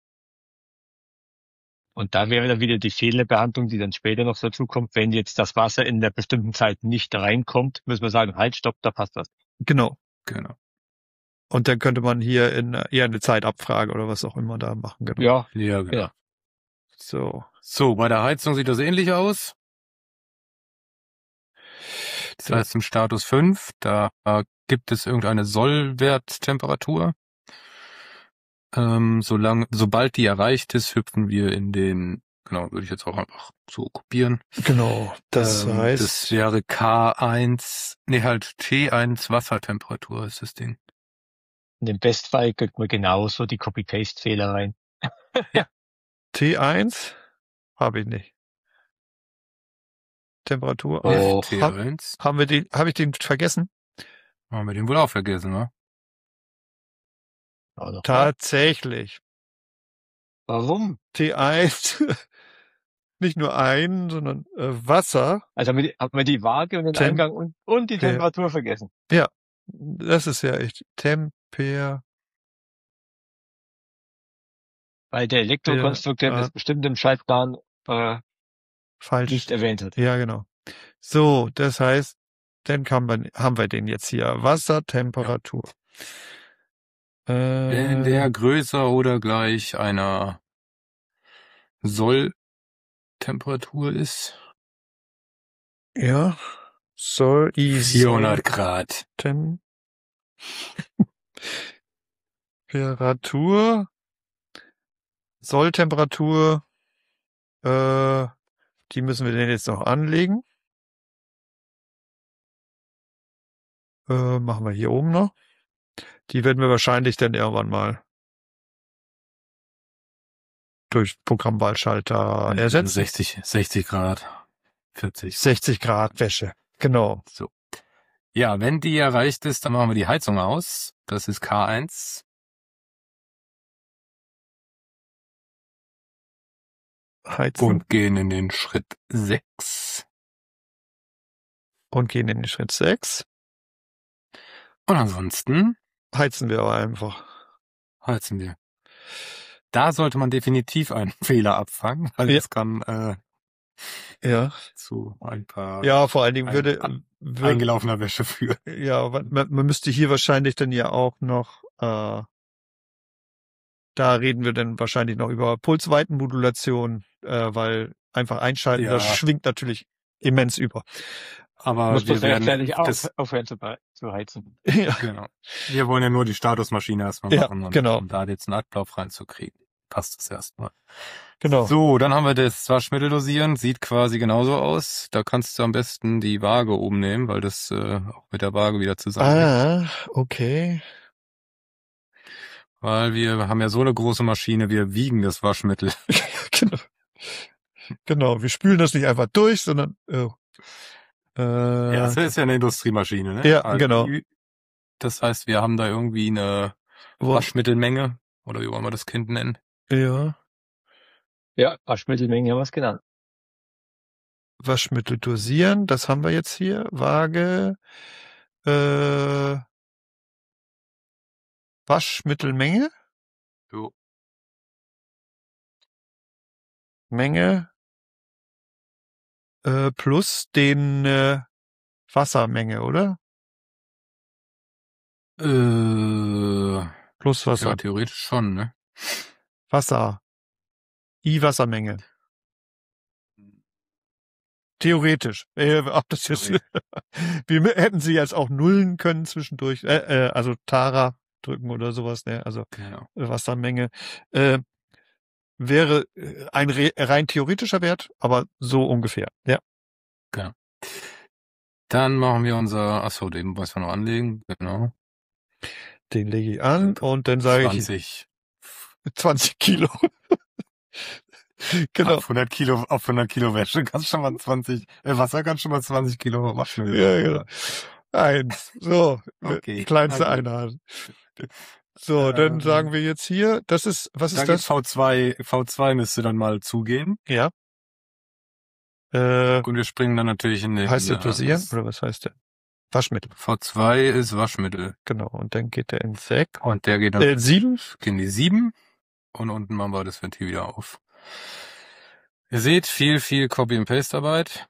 Und da wäre dann wieder die Fehlerbehandlung, die dann später noch dazu kommt. Wenn jetzt das Wasser in der bestimmten Zeit nicht reinkommt, müssen wir sagen, halt, stopp, da passt was. Genau. Und dann könnte man hier eher eine Zeitabfrage oder was auch immer da machen. Genau. Ja, genau. Ja. So, bei der Heizung sieht das ähnlich aus. Das heißt im Status 5, da gibt es irgendeine Sollwerttemperatur. Sobald die erreicht ist, hüpfen wir in den, genau, würde ich jetzt auch einfach so kopieren. Genau, das heißt. Das wäre T1 Wassertemperatur ist das Ding. In dem Bestfall kriegt man genauso die Copy-Paste-Fehler rein. Ja. T1 habe ich nicht. Temperatur. Oh, T1. Habe ich den vergessen? Haben wir den wohl auch vergessen, ne? Tatsächlich. Warum? T1, nicht nur sondern Wasser. Also hat man die Waage und den Eingang und die Temperatur vergessen. Ja, das ist ja echt Weil der Elektrokonstrukteur das bestimmt im Schaltplan falsch nicht erwähnt hat. Ja, genau. So, das heißt, dann haben wir den jetzt hier. Wassertemperatur. Ja. Wenn der größer oder gleich einer Solltemperatur ist. Ja. 400 Grad. Temperatur, Solltemperatur, die müssen wir denn jetzt noch anlegen. Machen wir hier oben noch. Die werden wir wahrscheinlich dann irgendwann mal durch Programmwahlschalter ersetzen. 60 Grad, 40. 60 Grad Wäsche, genau. So. Ja, wenn die erreicht ist, dann machen wir die Heizung aus. Das ist K1. Heizen. Und gehen in den Schritt 6. Und gehen in den Schritt 6. Und ansonsten heizen wir aber einfach. Heizen wir. Da sollte man definitiv einen Fehler abfangen, weil es kann zu ein paar vor allen Dingen würde eingelaufener Wäsche führen. Ja, man müsste hier wahrscheinlich dann ja auch noch, da reden wir dann wahrscheinlich noch über Pulsweitenmodulation, weil einfach einschalten, das schwingt natürlich immens über. Aber wir werden aufhören zu heizen. Ja. Genau. Wir wollen ja nur die Statusmaschine erstmal machen, um da jetzt einen Ablauf reinzukriegen. Passt das erstmal. Genau. So, dann haben wir das Waschmittel dosieren. Sieht quasi genauso aus. Da kannst du am besten die Waage oben nehmen, weil das auch mit der Waage wieder zusammenhängt. Okay. Weil wir haben ja so eine große Maschine, wir wiegen das Waschmittel. Genau, wir spülen das nicht einfach durch, sondern das ist ja eine Industriemaschine, ne? Ja, also genau. Das heißt, wir haben da irgendwie eine Waschmittelmenge, oder wie wollen wir das Kind nennen? Ja. Ja, Waschmittelmenge haben wir es genannt. Waschmittel dosieren, das haben wir jetzt hier. Waage, Waschmittelmenge. So. Menge plus den Wassermenge, oder? Plus Wasser. Ja, theoretisch schon, ne? Wasser. Wassermenge. Theoretisch. Ob das jetzt wir hätten sie jetzt auch nullen können zwischendurch. Also Tara drücken oder sowas, ne? Also Wassermenge. Wäre ein rein theoretischer Wert, aber so ungefähr, ja. Genau. Dann machen wir den müssen wir noch anlegen, genau. Den lege ich an und dann sage ich 20 Kilo. Genau. Auf 100 Kilo Wäsche kannst schon mal Wasser kannst schon mal 20 Kilo waschen. Ja, genau. 1. So. Okay. Kleinste Einheit. So, dann sagen wir jetzt hier, was ist das? V2 müsste dann mal zugehen. Ja. Und wir springen dann natürlich in den... Heißt der dosieren? Oder was heißt der? Waschmittel. V2 ist Waschmittel. Genau, und dann geht der in 6. Und der geht dann... 7. Gehen die 7. Und unten machen wir das Ventil wieder auf. Ihr seht, viel Copy-and-Paste-Arbeit.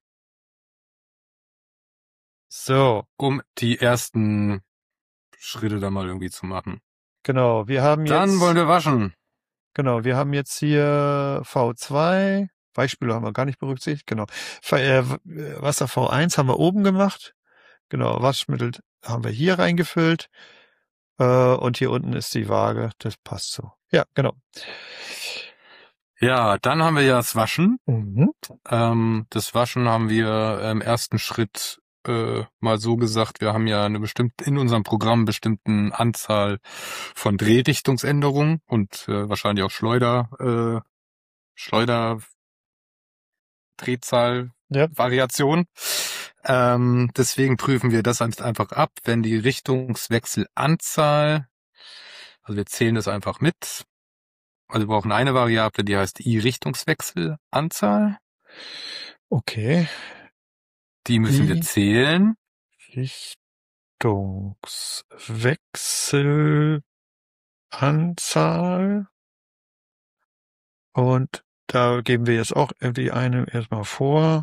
So. Um die ersten Schritte da mal irgendwie zu machen. Genau, wir haben jetzt... Dann wollen wir waschen. Genau, wir haben jetzt hier V2. Beispiele haben wir gar nicht berücksichtigt. Genau. Wasser V1 haben wir oben gemacht. Genau, Waschmittel haben wir hier reingefüllt. Und hier unten ist die Waage. Das passt so. Ja, genau. Ja, dann haben wir ja das Waschen. Mhm. Das Waschen haben wir im ersten Schritt mal so gesagt, wir haben ja in unserem Programm bestimmten Anzahl von Drehrichtungsänderungen und wahrscheinlich auch Schleuder-Drehzahl-Variation. Deswegen prüfen wir das einfach ab, wenn die Richtungswechselanzahl, also wir zählen das einfach mit. Also wir brauchen eine Variable, die heißt I-Richtungswechselanzahl. Okay. Die müssen wir zählen. Richtungswechselanzahl. Und da geben wir jetzt auch irgendwie eine erstmal vor.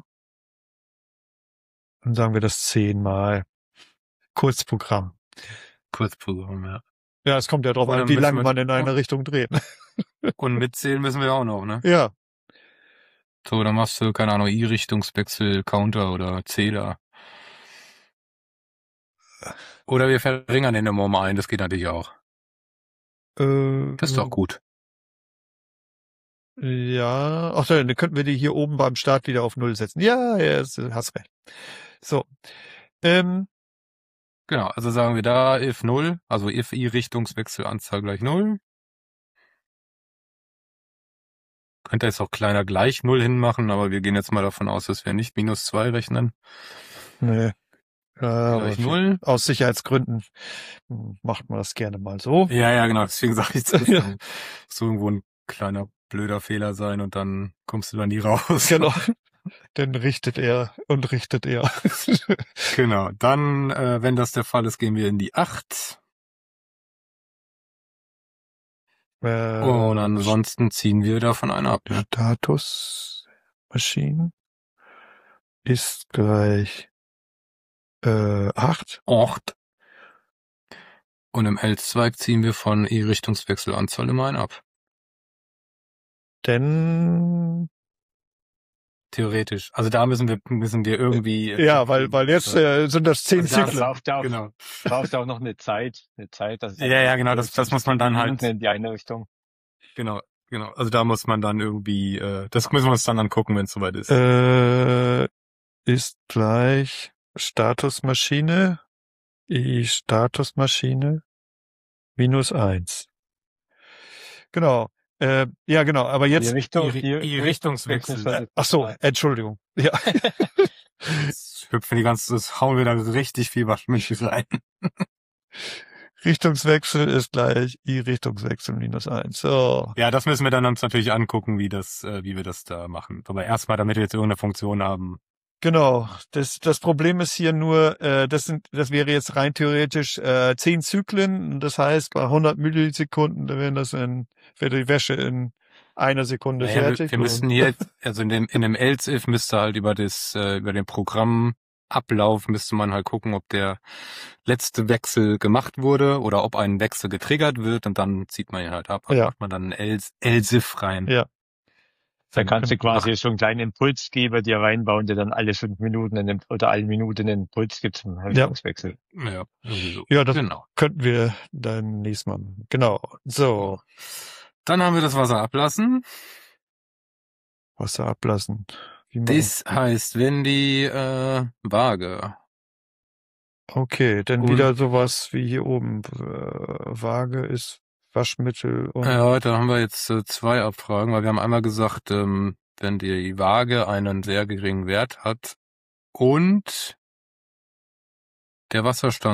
Dann sagen wir das 10-mal. Kurzprogramm. Kurzprogramm, ja. Ja, es kommt ja drauf an, wie lange man in eine Richtung dreht. Und mitzählen müssen wir auch noch, ne? Ja. So, dann machst du, keine Ahnung, I-Richtungswechsel, Counter oder Zähler. Oder wir verringern den immer um 1, das geht natürlich auch. Das ist doch gut. Ja, ach so, dann könnten wir die hier oben beim Start wieder auf 0 setzen. Ja, hast recht. So. Genau, also sagen wir da if 0, also if i-Richtungswechselanzahl gleich 0. Könnte jetzt auch kleiner gleich 0 hinmachen, aber wir gehen jetzt mal davon aus, dass wir nicht -2 rechnen. Nee. Gleich 0. Aus Sicherheitsgründen macht man das gerne mal so. Ja, genau, deswegen sage ich das. Ja. So irgendwo ein kleiner blöder Fehler sein und dann kommst du da nie raus. Genau. Dann richtet er. Genau, dann, wenn das der Fall ist, gehen wir in die 8. Und ansonsten ziehen wir davon eine ab. Ne? Status Maschinen ist gleich 8. 8. Und im L-Zweig ziehen wir von i-Richtungswechselanzahl immer ein ab. Denn theoretisch. Also da müssen wir irgendwie. Ja, weil jetzt sind das 10 Zyklen. Genau. Braucht auch noch eine Zeit. Dass ja, genau. Das muss man dann halt in die eine Richtung. Genau. Also da muss man dann irgendwie. Das müssen wir uns dann angucken, wenn es soweit ist. Ist gleich Statusmaschine i-Statusmaschine -1. Genau. Ja, genau, aber jetzt die Richtungswechsel. Ach so, Entschuldigung. Ja. Das hauen wir da richtig viel Waschmittel rein. Richtungswechsel ist gleich i-Richtungswechsel -1. So. Ja, das müssen wir dann uns natürlich angucken, wie wir das da machen. Aber erstmal, damit wir jetzt irgendeine Funktion haben. Genau. Das Problem ist hier nur, das wäre jetzt rein theoretisch 10 Zyklen. Das heißt, bei 100 Millisekunden wäre die Wäsche in einer Sekunde fertig. Wir müssen hier, also in dem else if müsste halt über den Programmablauf müsste man halt gucken, ob der letzte Wechsel gemacht wurde oder ob ein Wechsel getriggert wird und dann zieht man ihn halt ab und macht man dann ein else if rein. Ja. Da kannst du quasi so einen kleinen Impulsgeber dir reinbauen, der dann alle 5 Minuten oder alle Minuten einen Impuls gibt zum Richtungswechsel. Ja, irgendwie so. Ja, das könnten wir dann nächstes Mal. Genau. So. Dann haben wir das Wasser ablassen. Wasser ablassen. Das heißt, wenn die Waage. Okay, dann wieder sowas wie hier oben. Waage ist Waschmittel und. Ja, da haben wir jetzt 2 Abfragen, weil wir haben einmal gesagt, wenn die Waage einen sehr geringen Wert hat und der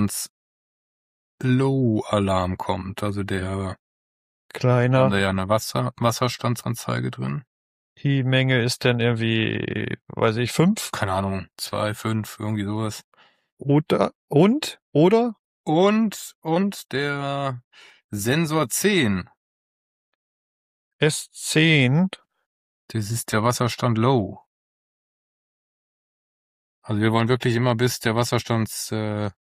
Wasserstands-Low-Alarm kommt, also der kleiner. Haben wir ja eine Wasserstandsanzeige drin. Die Menge ist dann irgendwie, weiß ich, 5? Keine Ahnung, 2, 5, irgendwie sowas. Oder? Und der Sensor 10. S10. Das ist der Wasserstand Low. Also wir wollen wirklich immer, bis der Wasserstandssensor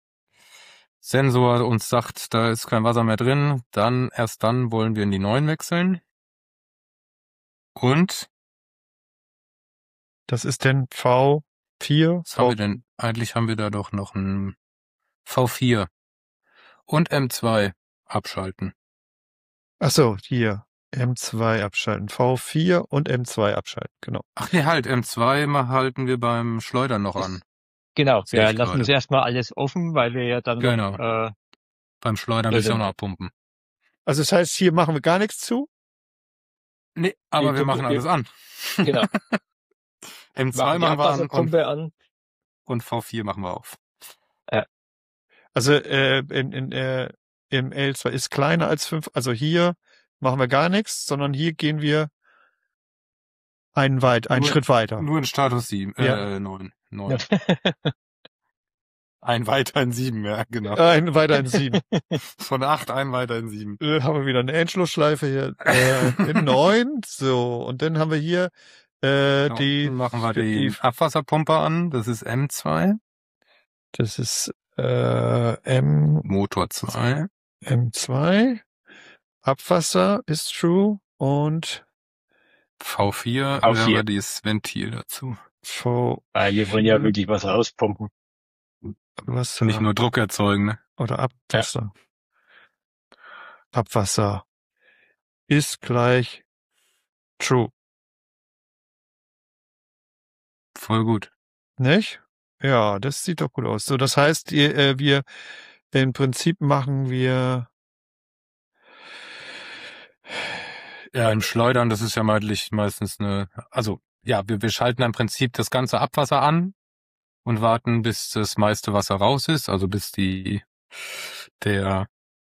uns sagt, da ist kein Wasser mehr drin, erst dann wollen wir in die 9 wechseln. Und? Das ist denn V4? Was haben wir denn? Eigentlich haben wir da doch noch ein V4 und M2 abschalten. Ach so, hier. M2 abschalten. V4 und M2 abschalten, genau. Ach nee, halt, M2 halten wir beim Schleudern noch an. Genau, wir lassen das erstmal alles offen, weil wir ja dann noch, beim Schleudern ein bisschen noch abpumpen. Also das heißt, hier machen wir gar nichts zu? Nee, aber wir machen alles an. Genau. M2 machen wir an und V4 machen wir auf. Also im L2 ist kleiner als 5, also hier machen wir gar nichts, sondern hier gehen wir einen Schritt weiter. Nur in Status 7, 9. Ja. Ein weiter in 7, ja, genau. Ein weiter in 7. Von 8 ein weiter in 7. Dann haben wir wieder eine Endschlussschleife hier in 9. So, und dann haben wir hier dann machen wir die Abwasserpumpe an, das ist M2. Das ist Motor 2. M2. Abwasser ist true und V4 haben wir dieses Ventil dazu. Wir wollen ja wirklich was rauspumpen. Abwasser. Nicht nur Druck erzeugen, ne? Oder Abwasser. Ja. Abwasser ist gleich true. Voll gut. Nicht? Ja, das sieht doch gut aus. So, das heißt, wir im Prinzip machen wir ja im Schleudern, das ist ja meistens wir schalten im Prinzip das ganze Abwasser an und warten, bis das meiste Wasser raus ist, also bis bis der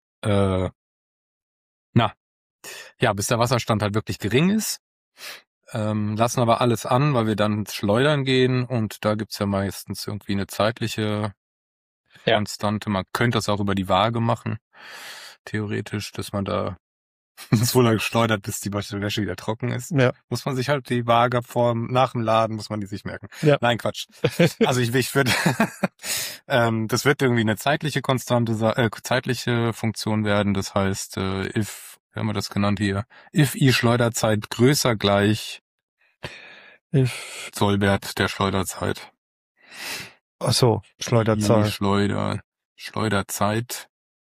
Wasserstand halt wirklich gering ist. Lassen aber alles an, weil wir dann ins Schleudern gehen und da gibt's ja meistens irgendwie eine zeitliche Konstante. Man könnte das auch über die Waage machen, theoretisch, dass man da so lange schleudert, bis die Wäsche wieder trocken ist. Ja. Muss man sich halt die Waage nach dem Laden, muss man die sich merken. Ja. Nein, Quatsch. Also ich würde, das wird irgendwie eine zeitliche zeitliche Funktion werden. Das heißt, wie haben wir das genannt hier? If Schleuderzeit größer gleich Sollwert der Schleuderzeit. Ach so, Schleuderzeit. Schleuderzeit.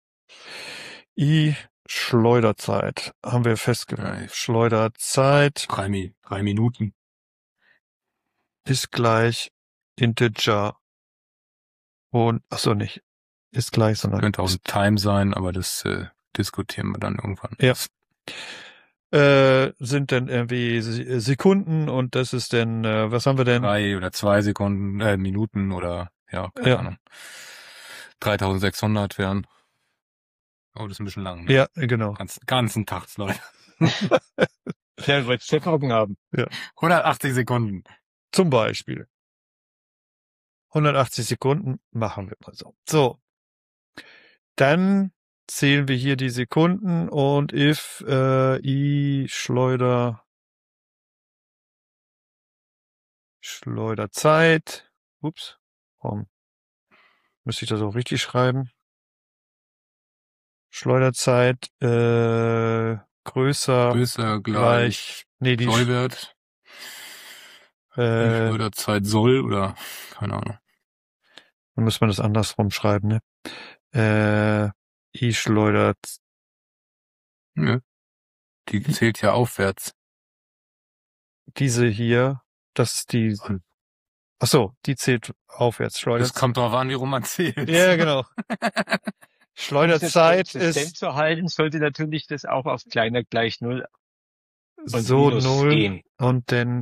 Schleuderzeit haben wir festgelegt. Ja, Schleuderzeit. 3 Minuten. Ist gleich Integer. Und, nicht. Ist gleich, sondern. Könnte auch ein Time sein, aber das diskutieren wir dann irgendwann. Ja. Sind denn irgendwie Sekunden und das ist denn, was haben wir denn? 3 oder 2 Sekunden, Minuten oder, keine Ahnung. 3600 wären. Oh, das ist ein bisschen lang. Ne? Ja, genau. Ganzen Tag, Leute. Ja, weil wir Augen haben. Ja. 180 Sekunden. Zum Beispiel. 180 Sekunden machen wir mal so. So. Dann zählen wir hier die Sekunden und if Schleuderzeit. Ups. Warum müsste ich das auch richtig schreiben? Schleuderzeit größer gleich die Sollwert. Schleuderzeit soll oder keine Ahnung. Dann muss man das andersrum schreiben, ne? Schleudert. Ja. Die zählt ja aufwärts. Diese hier, das ist die. Ach so, die zählt aufwärts. Das kommt drauf an, wie rum man zählt. Ja, genau. Schleuderzeit ist. zu halten, sollte natürlich das auch auf kleiner gleich 0 so 0 gehen. Und dann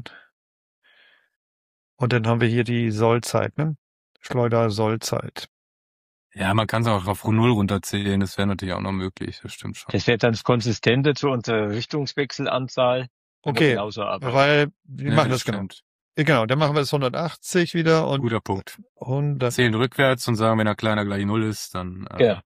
haben wir hier die Sollzeit, ne? Schleuder-Sollzeit. Ja, man kann es auch auf 0 runterzählen, das wäre natürlich auch noch möglich, das stimmt schon. Das wäre dann das Konsistente zu unserer Richtungswechselanzahl. Okay, weil wir machen das genau. Genau, dann machen wir das 180 wieder und. Guter Punkt. 100. Zählen rückwärts und sagen, wenn er kleiner gleich 0 ist, dann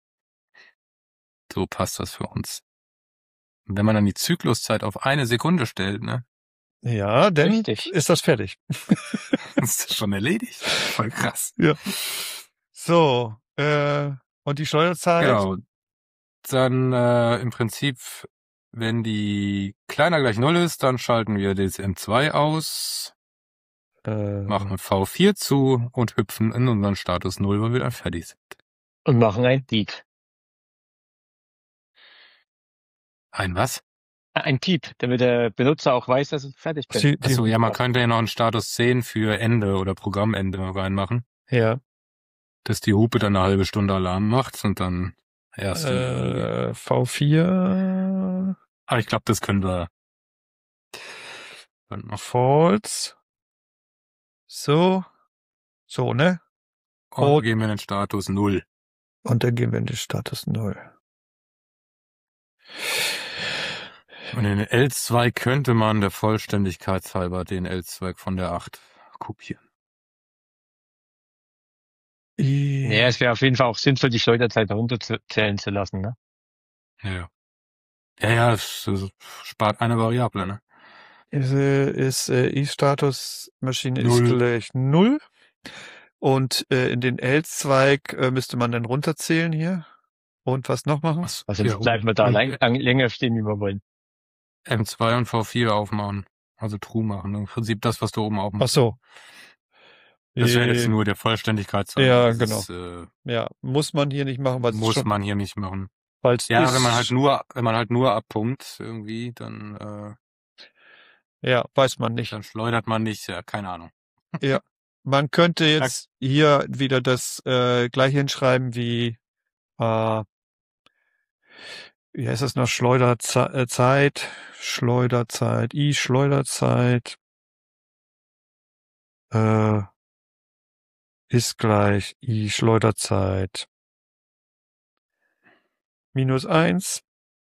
so passt das für uns. Und wenn man dann die Zykluszeit auf 1 Sekunde stellt, ne? Ja, dann ist das fertig. Ist das schon erledigt? Voll krass. Ja. So, und die Schleuderzeit? Genau. Dann im Prinzip, wenn die kleiner gleich 0 ist, dann schalten wir das M2 aus, machen V4 zu und hüpfen in unseren Status 0, weil wir dann fertig sind. Und machen ein Piep. Ein was? Ein Piep, damit der Benutzer auch weiß, dass ich fertig bin. Achso, ja, man könnte ja noch einen Status 10 für Ende oder Programmende reinmachen. Ja. Dass die Hupe dann eine halbe Stunde Alarm macht und dann erst V4. Aber ich glaube, das können wir. False. So, ne? Und dann gehen wir in den Status 0. Und dann gehen wir in den Status 0. Und in den L2 könnte man der Vollständigkeit halber den L2 von der 8 kopieren. Ja, es wäre auf jeden Fall auch sinnvoll, die Schleuderzeit runterzählen zu lassen, ne? Ja. Ja, es spart eine Variable, ne? Ist I-Status-Maschine ist gleich 0. Und in den L-Zweig müsste man dann runterzählen hier. Und was noch machen? Also jetzt bleiben wir da länger stehen, wie wir wollen. M2 und V4 aufmachen. Also True machen. Im Prinzip das, was du oben aufmachst. Ach so. Das wäre jetzt nur der Vollständigkeit halber. Ja, genau. Ja, muss man hier nicht machen, weil muss man hier nicht machen. Ja, wenn man halt nur abpumpt irgendwie, dann ja, weiß man nicht. Dann schleudert man nicht, ja, keine Ahnung. Ja, man könnte jetzt hier wieder das gleich hinschreiben wie heißt das noch? Schleuderzeit ist gleich I-Schleuderzeit -1.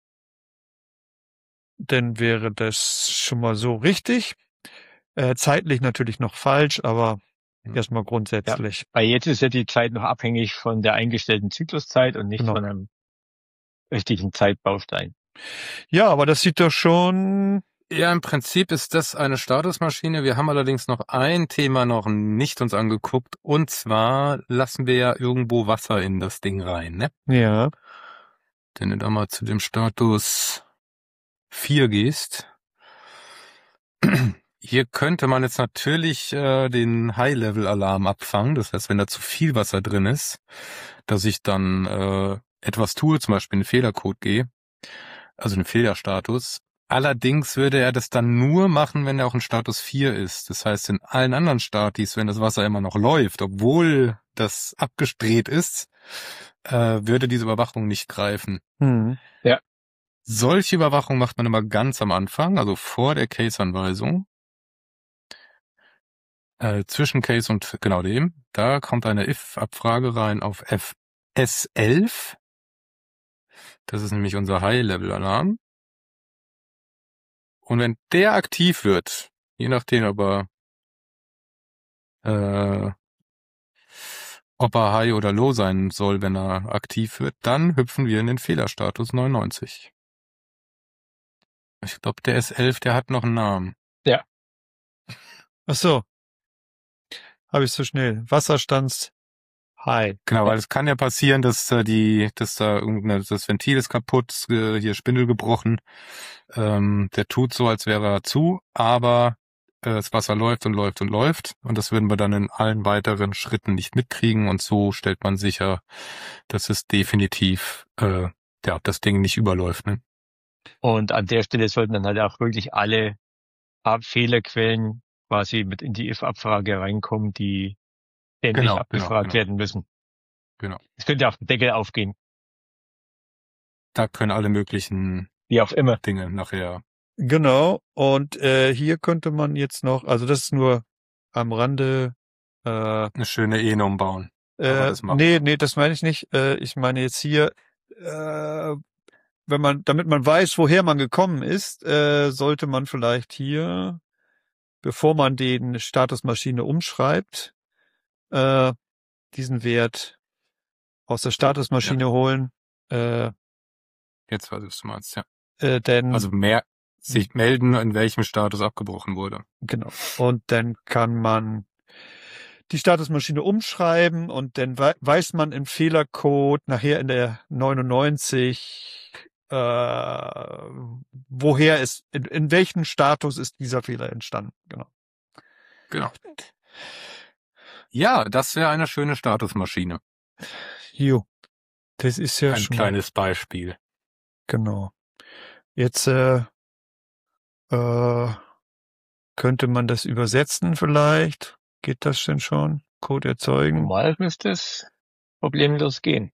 Dann wäre das schon mal so richtig. Zeitlich natürlich noch falsch, aber erstmal grundsätzlich. Ja, weil jetzt ist ja die Zeit noch abhängig von der eingestellten Zykluszeit und nicht von einem richtigen Zeitbaustein. Ja, aber das sieht doch schon... Ja, im Prinzip ist das eine Statusmaschine. Wir haben allerdings noch ein Thema noch nicht uns angeguckt. Und zwar lassen wir ja irgendwo Wasser in das Ding rein, ne? Ja. Wenn du da mal zu dem Status 4 gehst. Hier könnte man jetzt natürlich den High-Level-Alarm abfangen. Das heißt, wenn da zu viel Wasser drin ist, dass ich dann etwas tue, zum Beispiel einen Fehlercode gehe, also einen Fehlerstatus. Allerdings würde er das dann nur machen, wenn er auch in Status 4 ist. Das heißt, in allen anderen Statis, wenn das Wasser immer noch läuft, obwohl das abgedreht ist, würde diese Überwachung nicht greifen. Ja. Solche Überwachung macht man immer ganz am Anfang, also vor der Case-Anweisung. Zwischen Case und genau dem. Da kommt eine if-Abfrage rein auf FS11. Das ist nämlich unser High-Level-Alarm. Und wenn der aktiv wird, je nachdem, ob er High oder Low sein soll, wenn er aktiv wird, dann hüpfen wir in den Fehlerstatus 99. Ich glaube, der S11, der hat noch einen Namen. Ja. Ach so. Habe ich so schnell. Wasserstands High. Genau, weil es kann ja passieren, dass das Ventil ist kaputt, hier Spindel gebrochen. Der tut so, als wäre er zu, aber das Wasser läuft und läuft und läuft. Und das würden wir dann in allen weiteren Schritten nicht mitkriegen. Und so stellt man sicher, dass es definitiv das Ding nicht überläuft. Ne? Und an der Stelle sollten dann halt auch wirklich alle Fehlerquellen quasi mit in die if-Abfrage reinkommen, die endlich abgefragt werden müssen. Genau. Es könnte auch der Deckel aufgehen. Da können alle möglichen wie auch immer Dinge nachher. Genau. Und hier könnte man jetzt noch, also das ist nur am Rande eine schöne Enum bauen. Nee, das meine ich nicht. Ich meine jetzt hier, damit man weiß, woher man gekommen ist, sollte man vielleicht hier, bevor man den Statusmaschine umschreibt, diesen Wert aus der Statusmaschine holen. Jetzt weiß ich, was du meinst, ja. Also sich melden, in welchem Status abgebrochen wurde. Genau. Und dann kann man die Statusmaschine umschreiben und dann weiß man im Fehlercode nachher in der 99, woher in welchem Status ist dieser Fehler entstanden. Genau. Ja, das wäre eine schöne Statusmaschine. Jo. Das ist ja ein kleines Beispiel. Genau. Jetzt könnte man das übersetzen vielleicht? Geht das denn schon? Code erzeugen? Normal müsste es problemlos gehen.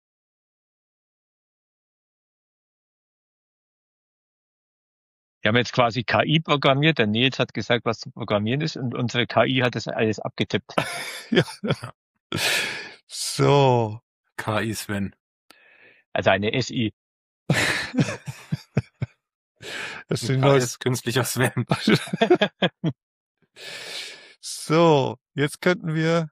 Wir haben jetzt quasi KI programmiert. Der Nils hat gesagt, was zu programmieren ist, und unsere KI hat das alles abgetippt. Ja. So. KI Sven. Also eine SI. Das ist ein neues künstlicher Sven. So, jetzt könnten wir,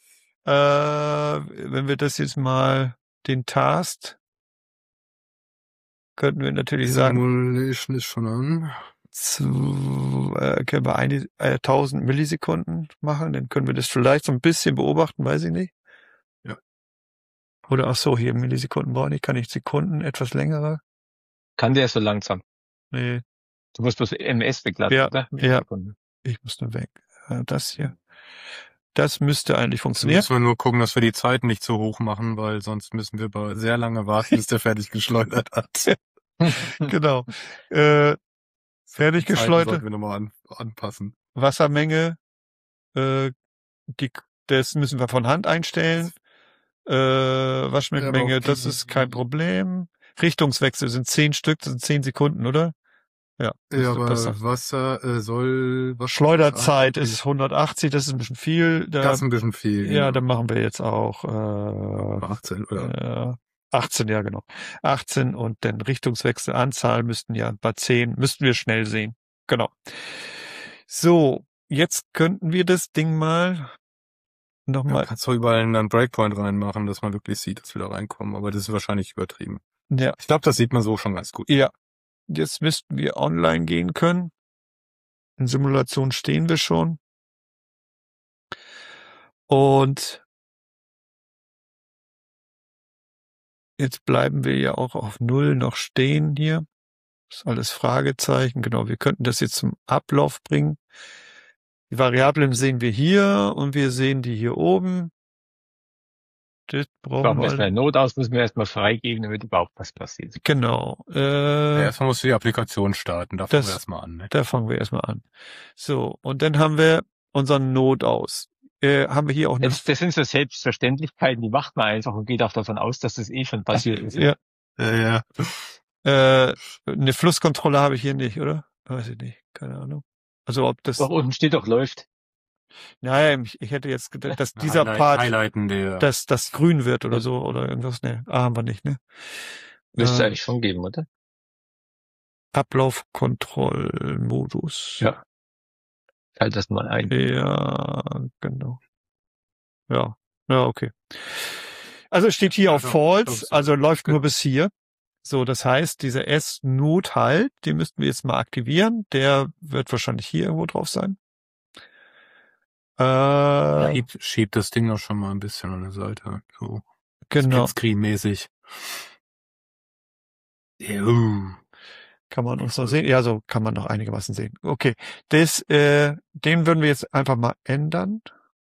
wenn wir das jetzt mal den Task, könnten wir natürlich sagen, Simulation ist schon an. Können wir 1000 Millisekunden machen, dann können wir das vielleicht so ein bisschen beobachten, weiß ich nicht. Ja. Oder ach so, hier Millisekunden brauche ich, kann ich Sekunden, etwas längere. Kann der so langsam? Nee. Du musst bloß MS weglassen, ja, oder? Ja, ich muss nur weg. Das hier. Das müsste eigentlich funktionieren. Jetzt müssen wir nur gucken, dass wir die Zeiten nicht zu hoch machen, weil sonst müssen wir sehr lange warten, bis der fertig geschleudert hat. Genau. Fertig geschleudert. Sollten wir nochmal anpassen. Wassermenge, das müssen wir von Hand einstellen. Waschmittelmenge, das ist kein Problem. Richtungswechsel sind 10 Stück, das sind 10 Sekunden, oder? Ja, aber Wasser soll... Schleuderzeit ist 180, das ist ein bisschen viel. Das ist ein bisschen viel. Ja, dann machen wir jetzt auch 18, oder? 18, ja genau. 18 und dann Richtungswechselanzahl müssten ja bei 10, müssten wir schnell sehen. Genau. So, jetzt könnten wir das Ding mal nochmal... Ja, kannst du überall einen Breakpoint reinmachen, dass man wirklich sieht, dass wir da reinkommen, aber das ist wahrscheinlich übertrieben. Ja. Ich glaube, das sieht man so schon ganz gut. Ja. Jetzt müssten wir online gehen können. In Simulation stehen wir schon. Und jetzt bleiben wir ja auch auf 0 noch stehen hier. Das ist alles Fragezeichen. Genau, wir könnten das jetzt zum Ablauf bringen. Die Variablen sehen wir hier und wir sehen die hier oben. Das brauchen wir erstmal Not aus, müssen wir erstmal freigeben, damit überhaupt was passiert. Genau. Erstmal muss die Applikation starten, da fangen wir erstmal an. Ne? Da fangen wir erstmal an. So, und dann haben wir unseren Not aus. Haben wir hier auch das sind so Selbstverständlichkeiten, die macht man einfach und geht auch davon aus, dass das schon passiert ist. Ja. Ja. Eine Flusskontrolle habe ich hier nicht, oder? Weiß ich nicht, keine Ahnung. Also ob das... Doch, unten steht doch läuft. Naja, ich hätte jetzt gedacht, dass dieser Part, dass das grün wird oder so oder irgendwas. Ne, haben wir nicht, ne? Müsste eigentlich schon geben, oder? Ablaufkontrollmodus. Ja. Halt das mal ein. Ja, genau. Ja, okay. Also es steht hier auf False, also läuft nur bis hier. So, das heißt, dieser S-Not-Halt, den müssten wir jetzt mal aktivieren. Der wird wahrscheinlich hier irgendwo drauf sein. Schiebt das Ding noch schon mal ein bisschen an der Seite. So. Genau. Screen-mäßig. Kann man uns noch sehen? Ja, so kann man noch einigermaßen sehen. Okay. Den würden wir jetzt einfach mal ändern.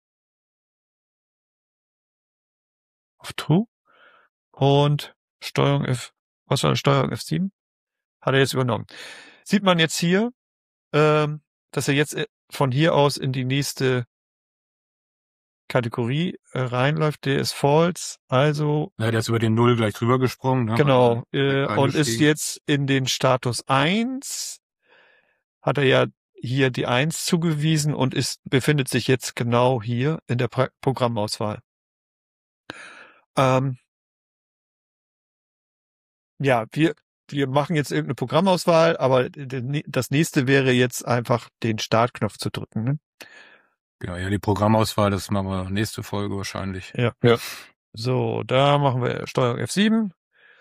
Auf True. Und Steuerung F7? Hat er jetzt übernommen. Sieht man jetzt hier, dass er jetzt von hier aus in die nächste Kategorie reinläuft, der ist false, also... Ja, der ist über den 0 gleich drüber gesprungen. Ne? Genau, und ist jetzt in den Status 1, hat er ja hier die 1 zugewiesen und befindet sich jetzt genau hier in der Programmauswahl. Ja, wir machen jetzt irgendeine Programmauswahl, aber das nächste wäre jetzt einfach den Startknopf zu drücken, ne? Genau, ja, die Programmauswahl, das machen wir nächste Folge wahrscheinlich. Ja. So, da machen wir Steuerung F7.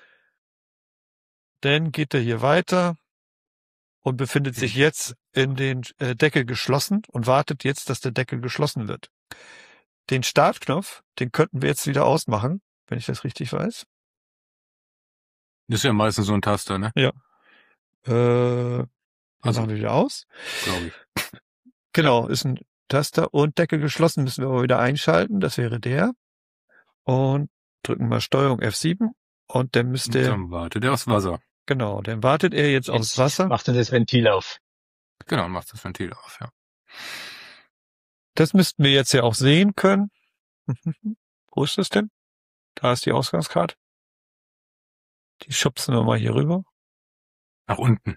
Dann geht er hier weiter und befindet sich jetzt in den Deckel geschlossen und wartet jetzt, dass der Deckel geschlossen wird. Den Startknopf, den könnten wir jetzt wieder ausmachen, wenn ich das richtig weiß. Das ist ja meistens so ein Taster, ne? Ja. Also machen wir wieder aus. Glaube ich. Genau, ist ein Taster und Deckel geschlossen müssen wir aber wieder einschalten. Das wäre der. Und drücken mal Steuerung F7 und dann müsste... Dann wartet er aufs Wasser. Genau, dann wartet er jetzt aufs Wasser. Macht er das Ventil auf. Genau, macht das Ventil auf, ja. Das müssten wir jetzt ja auch sehen können. Wo ist das denn? Da ist die Ausgangskarte. Die schubsen wir mal hier rüber. Nach unten.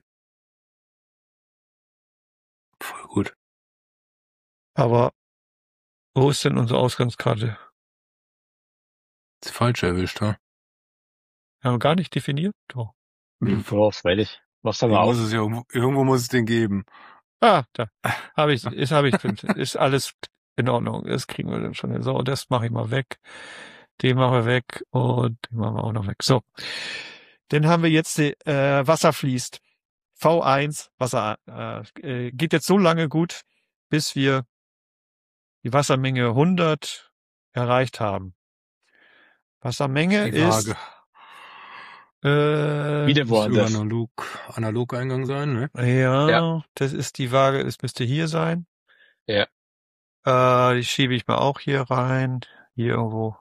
Voll gut. Aber wo ist denn unsere Ausgangskarte? Ist falsch erwischt, ha? Haben wir gar nicht definiert? Doch. Freilich. Mach's aber auf. Irgendwo muss es den geben. Da. Ist alles in Ordnung. Das kriegen wir dann schon hin. So, das mache ich mal weg. Den machen wir weg und den machen wir auch noch weg. So. Dann haben wir jetzt Wasser fließt. V1, Wasser geht jetzt so lange gut, bis wir die Wassermenge 100 erreicht haben. Wassermenge ist wieder woanders. Analog Eingang sein, ne? Ja, das ist die Waage, es müsste hier sein. Ja. Die schiebe ich mal auch hier rein. Hier irgendwo.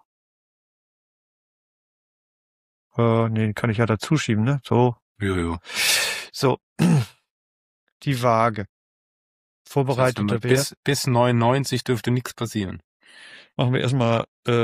Nee, kann ich ja dazu schieben, ne? So. Jo. So. Die Waage. Vorbereiteter Wert. Bis 99 dürfte nichts passieren. Machen wir erstmal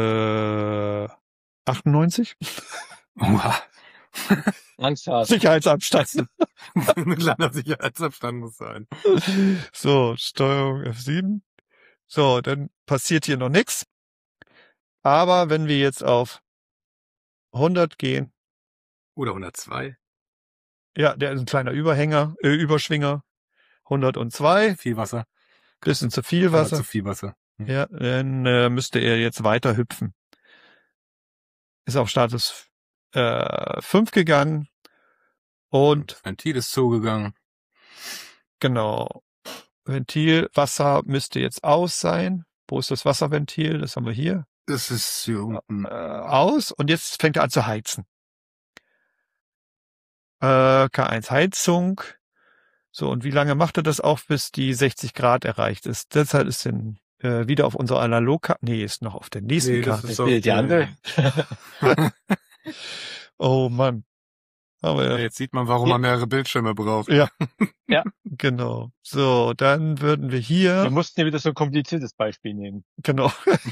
98. Oha. Sicherheitsabstand. Ein kleiner Sicherheitsabstand muss sein. So, Steuerung F7. So, dann passiert hier noch nichts. Aber wenn wir jetzt auf 100 gehen. Oder 102. Ja, der ist ein kleiner Überschwinger. 102. Viel Wasser. Bisschen zu viel Wasser. Zu viel Wasser. Ja, dann müsste er jetzt weiter hüpfen. Ist auf Status 5 gegangen. Und das Ventil ist zugegangen. Genau. Ventil, Wasser müsste jetzt aus sein. Wo ist das Wasserventil? Das haben wir hier. Das ist hier unten. Aus. Und jetzt fängt er an zu heizen. K1 Heizung. So, und wie lange macht er das auch, bis die 60 Grad erreicht ist? Deshalb ist dann wieder auf unserer Analogkarte. Nee, ist noch auf der nächsten Karte. Das ist die andere. Oh Mann. Aber jetzt sieht man, warum man mehrere Bildschirme braucht. Ja. Ja. Genau. So, dann würden wir hier. Wir mussten ja wieder so ein kompliziertes Beispiel nehmen. Genau.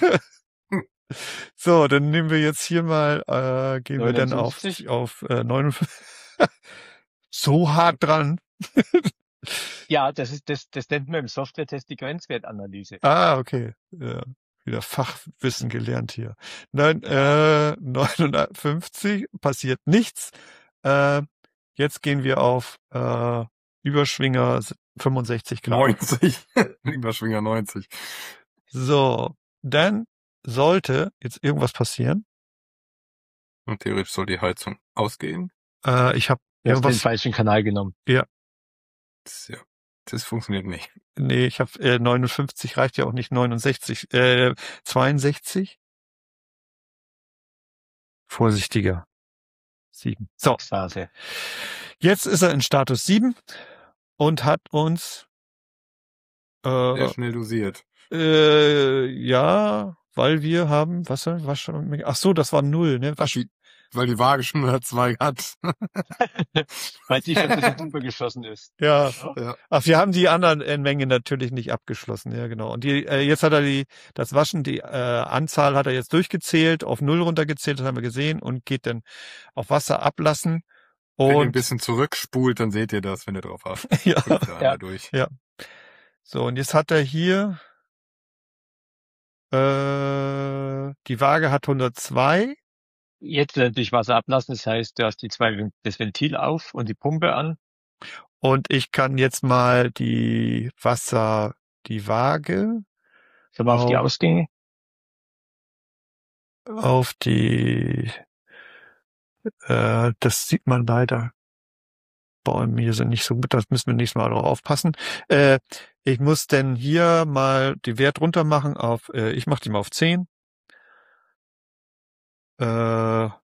So, dann nehmen wir jetzt hier mal, gehen 59. Wir dann auf 59. So hart dran. Ja, das nennt man im Software-Test die Grenzwertanalyse. Ah, okay. Ja, wieder Fachwissen gelernt hier. 59 passiert nichts. Jetzt gehen wir auf Überschwinger 65 Grad. 90. Überschwinger 90. So, dann sollte jetzt irgendwas passieren. Und theoretisch soll die Heizung ausgehen. Ich habe den falschen Kanal genommen. Ja. Das funktioniert nicht. Nee, ich habe 59 reicht ja auch nicht, 69. 62. Vorsichtiger. 7. So. Phase. Jetzt ist er in Status 7 und hat uns sehr schnell dosiert. Ja, weil wir haben Wasser. Ach so, das war 0, ne? Weil die Waage schon 102 hat. Weil die schon ein bisschen rübergeschossen ist. Ja. Ach, wir haben die anderen Mengen natürlich nicht abgeschlossen. Ja, genau. Und jetzt hat er das Waschen, die Anzahl hat er jetzt durchgezählt, auf 0 runtergezählt, das haben wir gesehen, und geht dann auf Wasser ablassen. Und wenn ihr ein bisschen zurückspult, dann seht ihr das, wenn ihr drauf habt. Ja. Durch. Ja. So, und jetzt hat er hier die Waage hat 102. Jetzt natürlich Wasser ablassen, das heißt, du hast das Ventil auf und die Pumpe an. Und ich kann jetzt mal die Waage. Schon mal auf die Ausgänge? Auf die, das sieht man leider. Bäume hier sind nicht so gut, das müssen wir nächstes Mal drauf aufpassen. Ich muss denn hier mal die Wert runter machen auf, ich mache die mal auf 10. Dann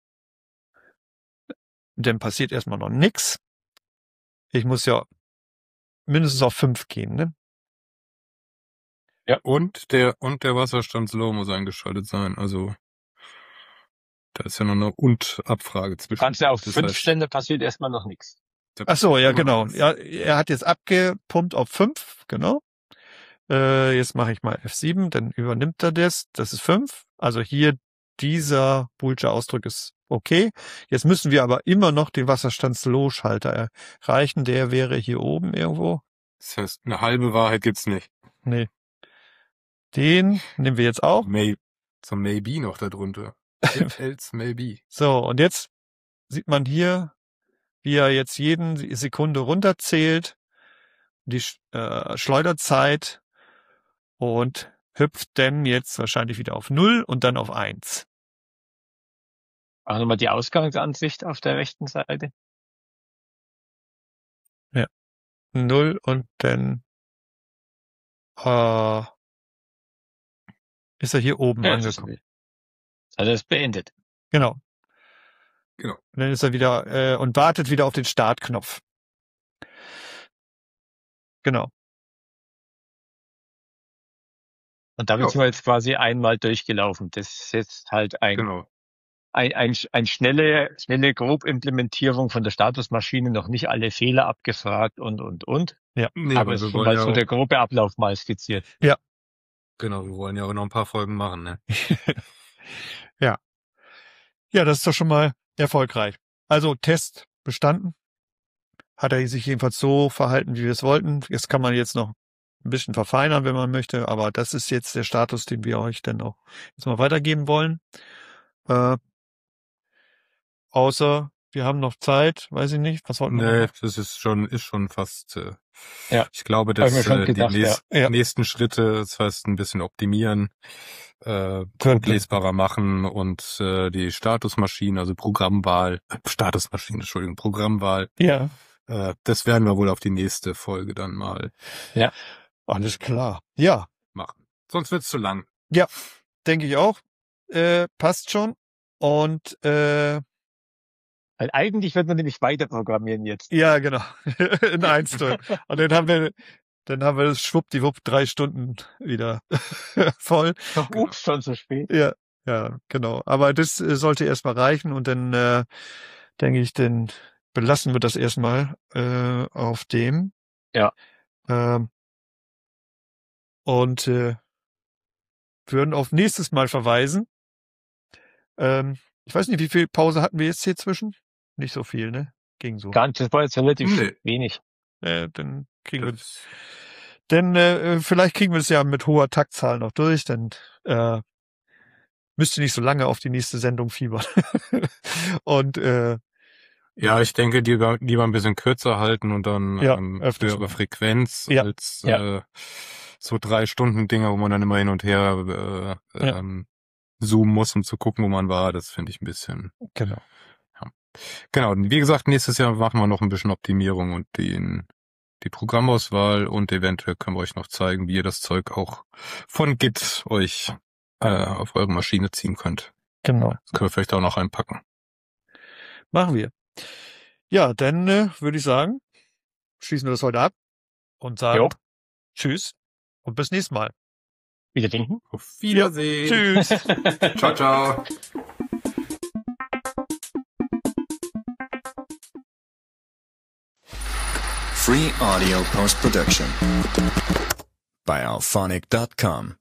passiert erstmal noch nix. Ich muss ja mindestens auf 5 gehen, ne? Ja. Und der Wasserstand Slow muss eingeschaltet sein. Also da ist ja noch eine Abfrage zwischen. Kannst ja auf 5 Stände passiert erstmal noch nichts. Ach so, ja, genau. Ja, er hat jetzt abgepumpt auf 5, genau. Jetzt mache ich mal F7, dann übernimmt er das. Das ist 5. Also hier dieser Boolsche Ausdruck ist okay. Jetzt müssen wir aber immer noch den Wasserstands-Low-Schalter erreichen. Der wäre hier oben irgendwo. Das heißt, eine halbe Wahrheit gibt's nicht. Nee. Den nehmen wir jetzt auch. So maybe noch da drunter. Else maybe. So, und jetzt sieht man hier, wie er jetzt jeden Sekunde runterzählt, die Schleuderzeit, und hüpft dann jetzt wahrscheinlich wieder auf 0 und dann auf 1. Auch nochmal die Ausgangsansicht auf der rechten Seite. Ja. 0 und dann ist er hier oben angekommen. Also ist beendet. Genau. Und dann ist er wieder und wartet wieder auf den Startknopf. Genau. Und damit sind wir jetzt quasi einmal durchgelaufen. Das ist jetzt halt eine schnelle Grobimplementierung von der Statusmaschine, noch nicht alle Fehler abgefragt und. Ja. Nee, aber es ist schon mal so der grobe Ablauf mal skizziert. Ja. Genau, wir wollen ja auch noch ein paar Folgen machen, ne? Ja. Ja, das ist doch schon mal erfolgreich. Also Test bestanden. Hat er sich jedenfalls so verhalten, wie wir es wollten. Jetzt kann man jetzt noch ein bisschen verfeinern, wenn man möchte, aber das ist jetzt der Status, den wir euch dann auch jetzt mal weitergeben wollen. Außer wir haben noch Zeit, weiß ich nicht, was wollten wir noch? Das ist schon fast, ich glaube, dass die nächsten Schritte, das heißt ein bisschen optimieren, lesbarer machen und die Statusmaschine, Programmwahl, Ja. Das werden wir wohl auf die nächste Folge dann mal. Ja. Alles klar. Ja. Machen. Sonst wird's zu lang. Ja, denke ich auch. Passt schon. Und weil eigentlich wird man nämlich weiter programmieren jetzt. Ja, genau. In 1 Und dann haben wir das schwuppdiwupp 3 Stunden wieder voll. Ups, schon so spät. Ja, genau. Aber das sollte erstmal reichen und dann denke ich, dann belassen wir das erstmal auf dem. Ja. Und würden auf nächstes Mal verweisen. Ich weiß nicht, wie viel Pause hatten wir jetzt hier zwischen? Nicht so viel, ne? Ging so. Gar nicht, das war jetzt relativ wenig. Dann kriegen wir das. Denn vielleicht kriegen wir es ja mit hoher Taktzahl noch durch, dann müsst ihr nicht so lange auf die nächste Sendung fiebern. Und ja, ich denke, lieber ein bisschen kürzer halten und dann höhere Frequenz als so 3-Stunden-Dinger, wo man dann immer hin und her zoomen muss, um zu gucken, wo man war. Das finde ich ein bisschen. Genau. Ja. Genau. Und wie gesagt, nächstes Jahr machen wir noch ein bisschen Optimierung und die Programmauswahl und eventuell können wir euch noch zeigen, wie ihr das Zeug auch von Git euch auf eure Maschine ziehen könnt. Genau. Das können wir vielleicht auch noch einpacken. Machen wir. Ja, dann würde ich sagen, schließen wir das heute ab und sagen Tschüss und bis nächstes Mal. Wiederdenken. Auf Wiedersehen. Ja, tschüss. Ciao, ciao. Free audio post-production by alphonic.com.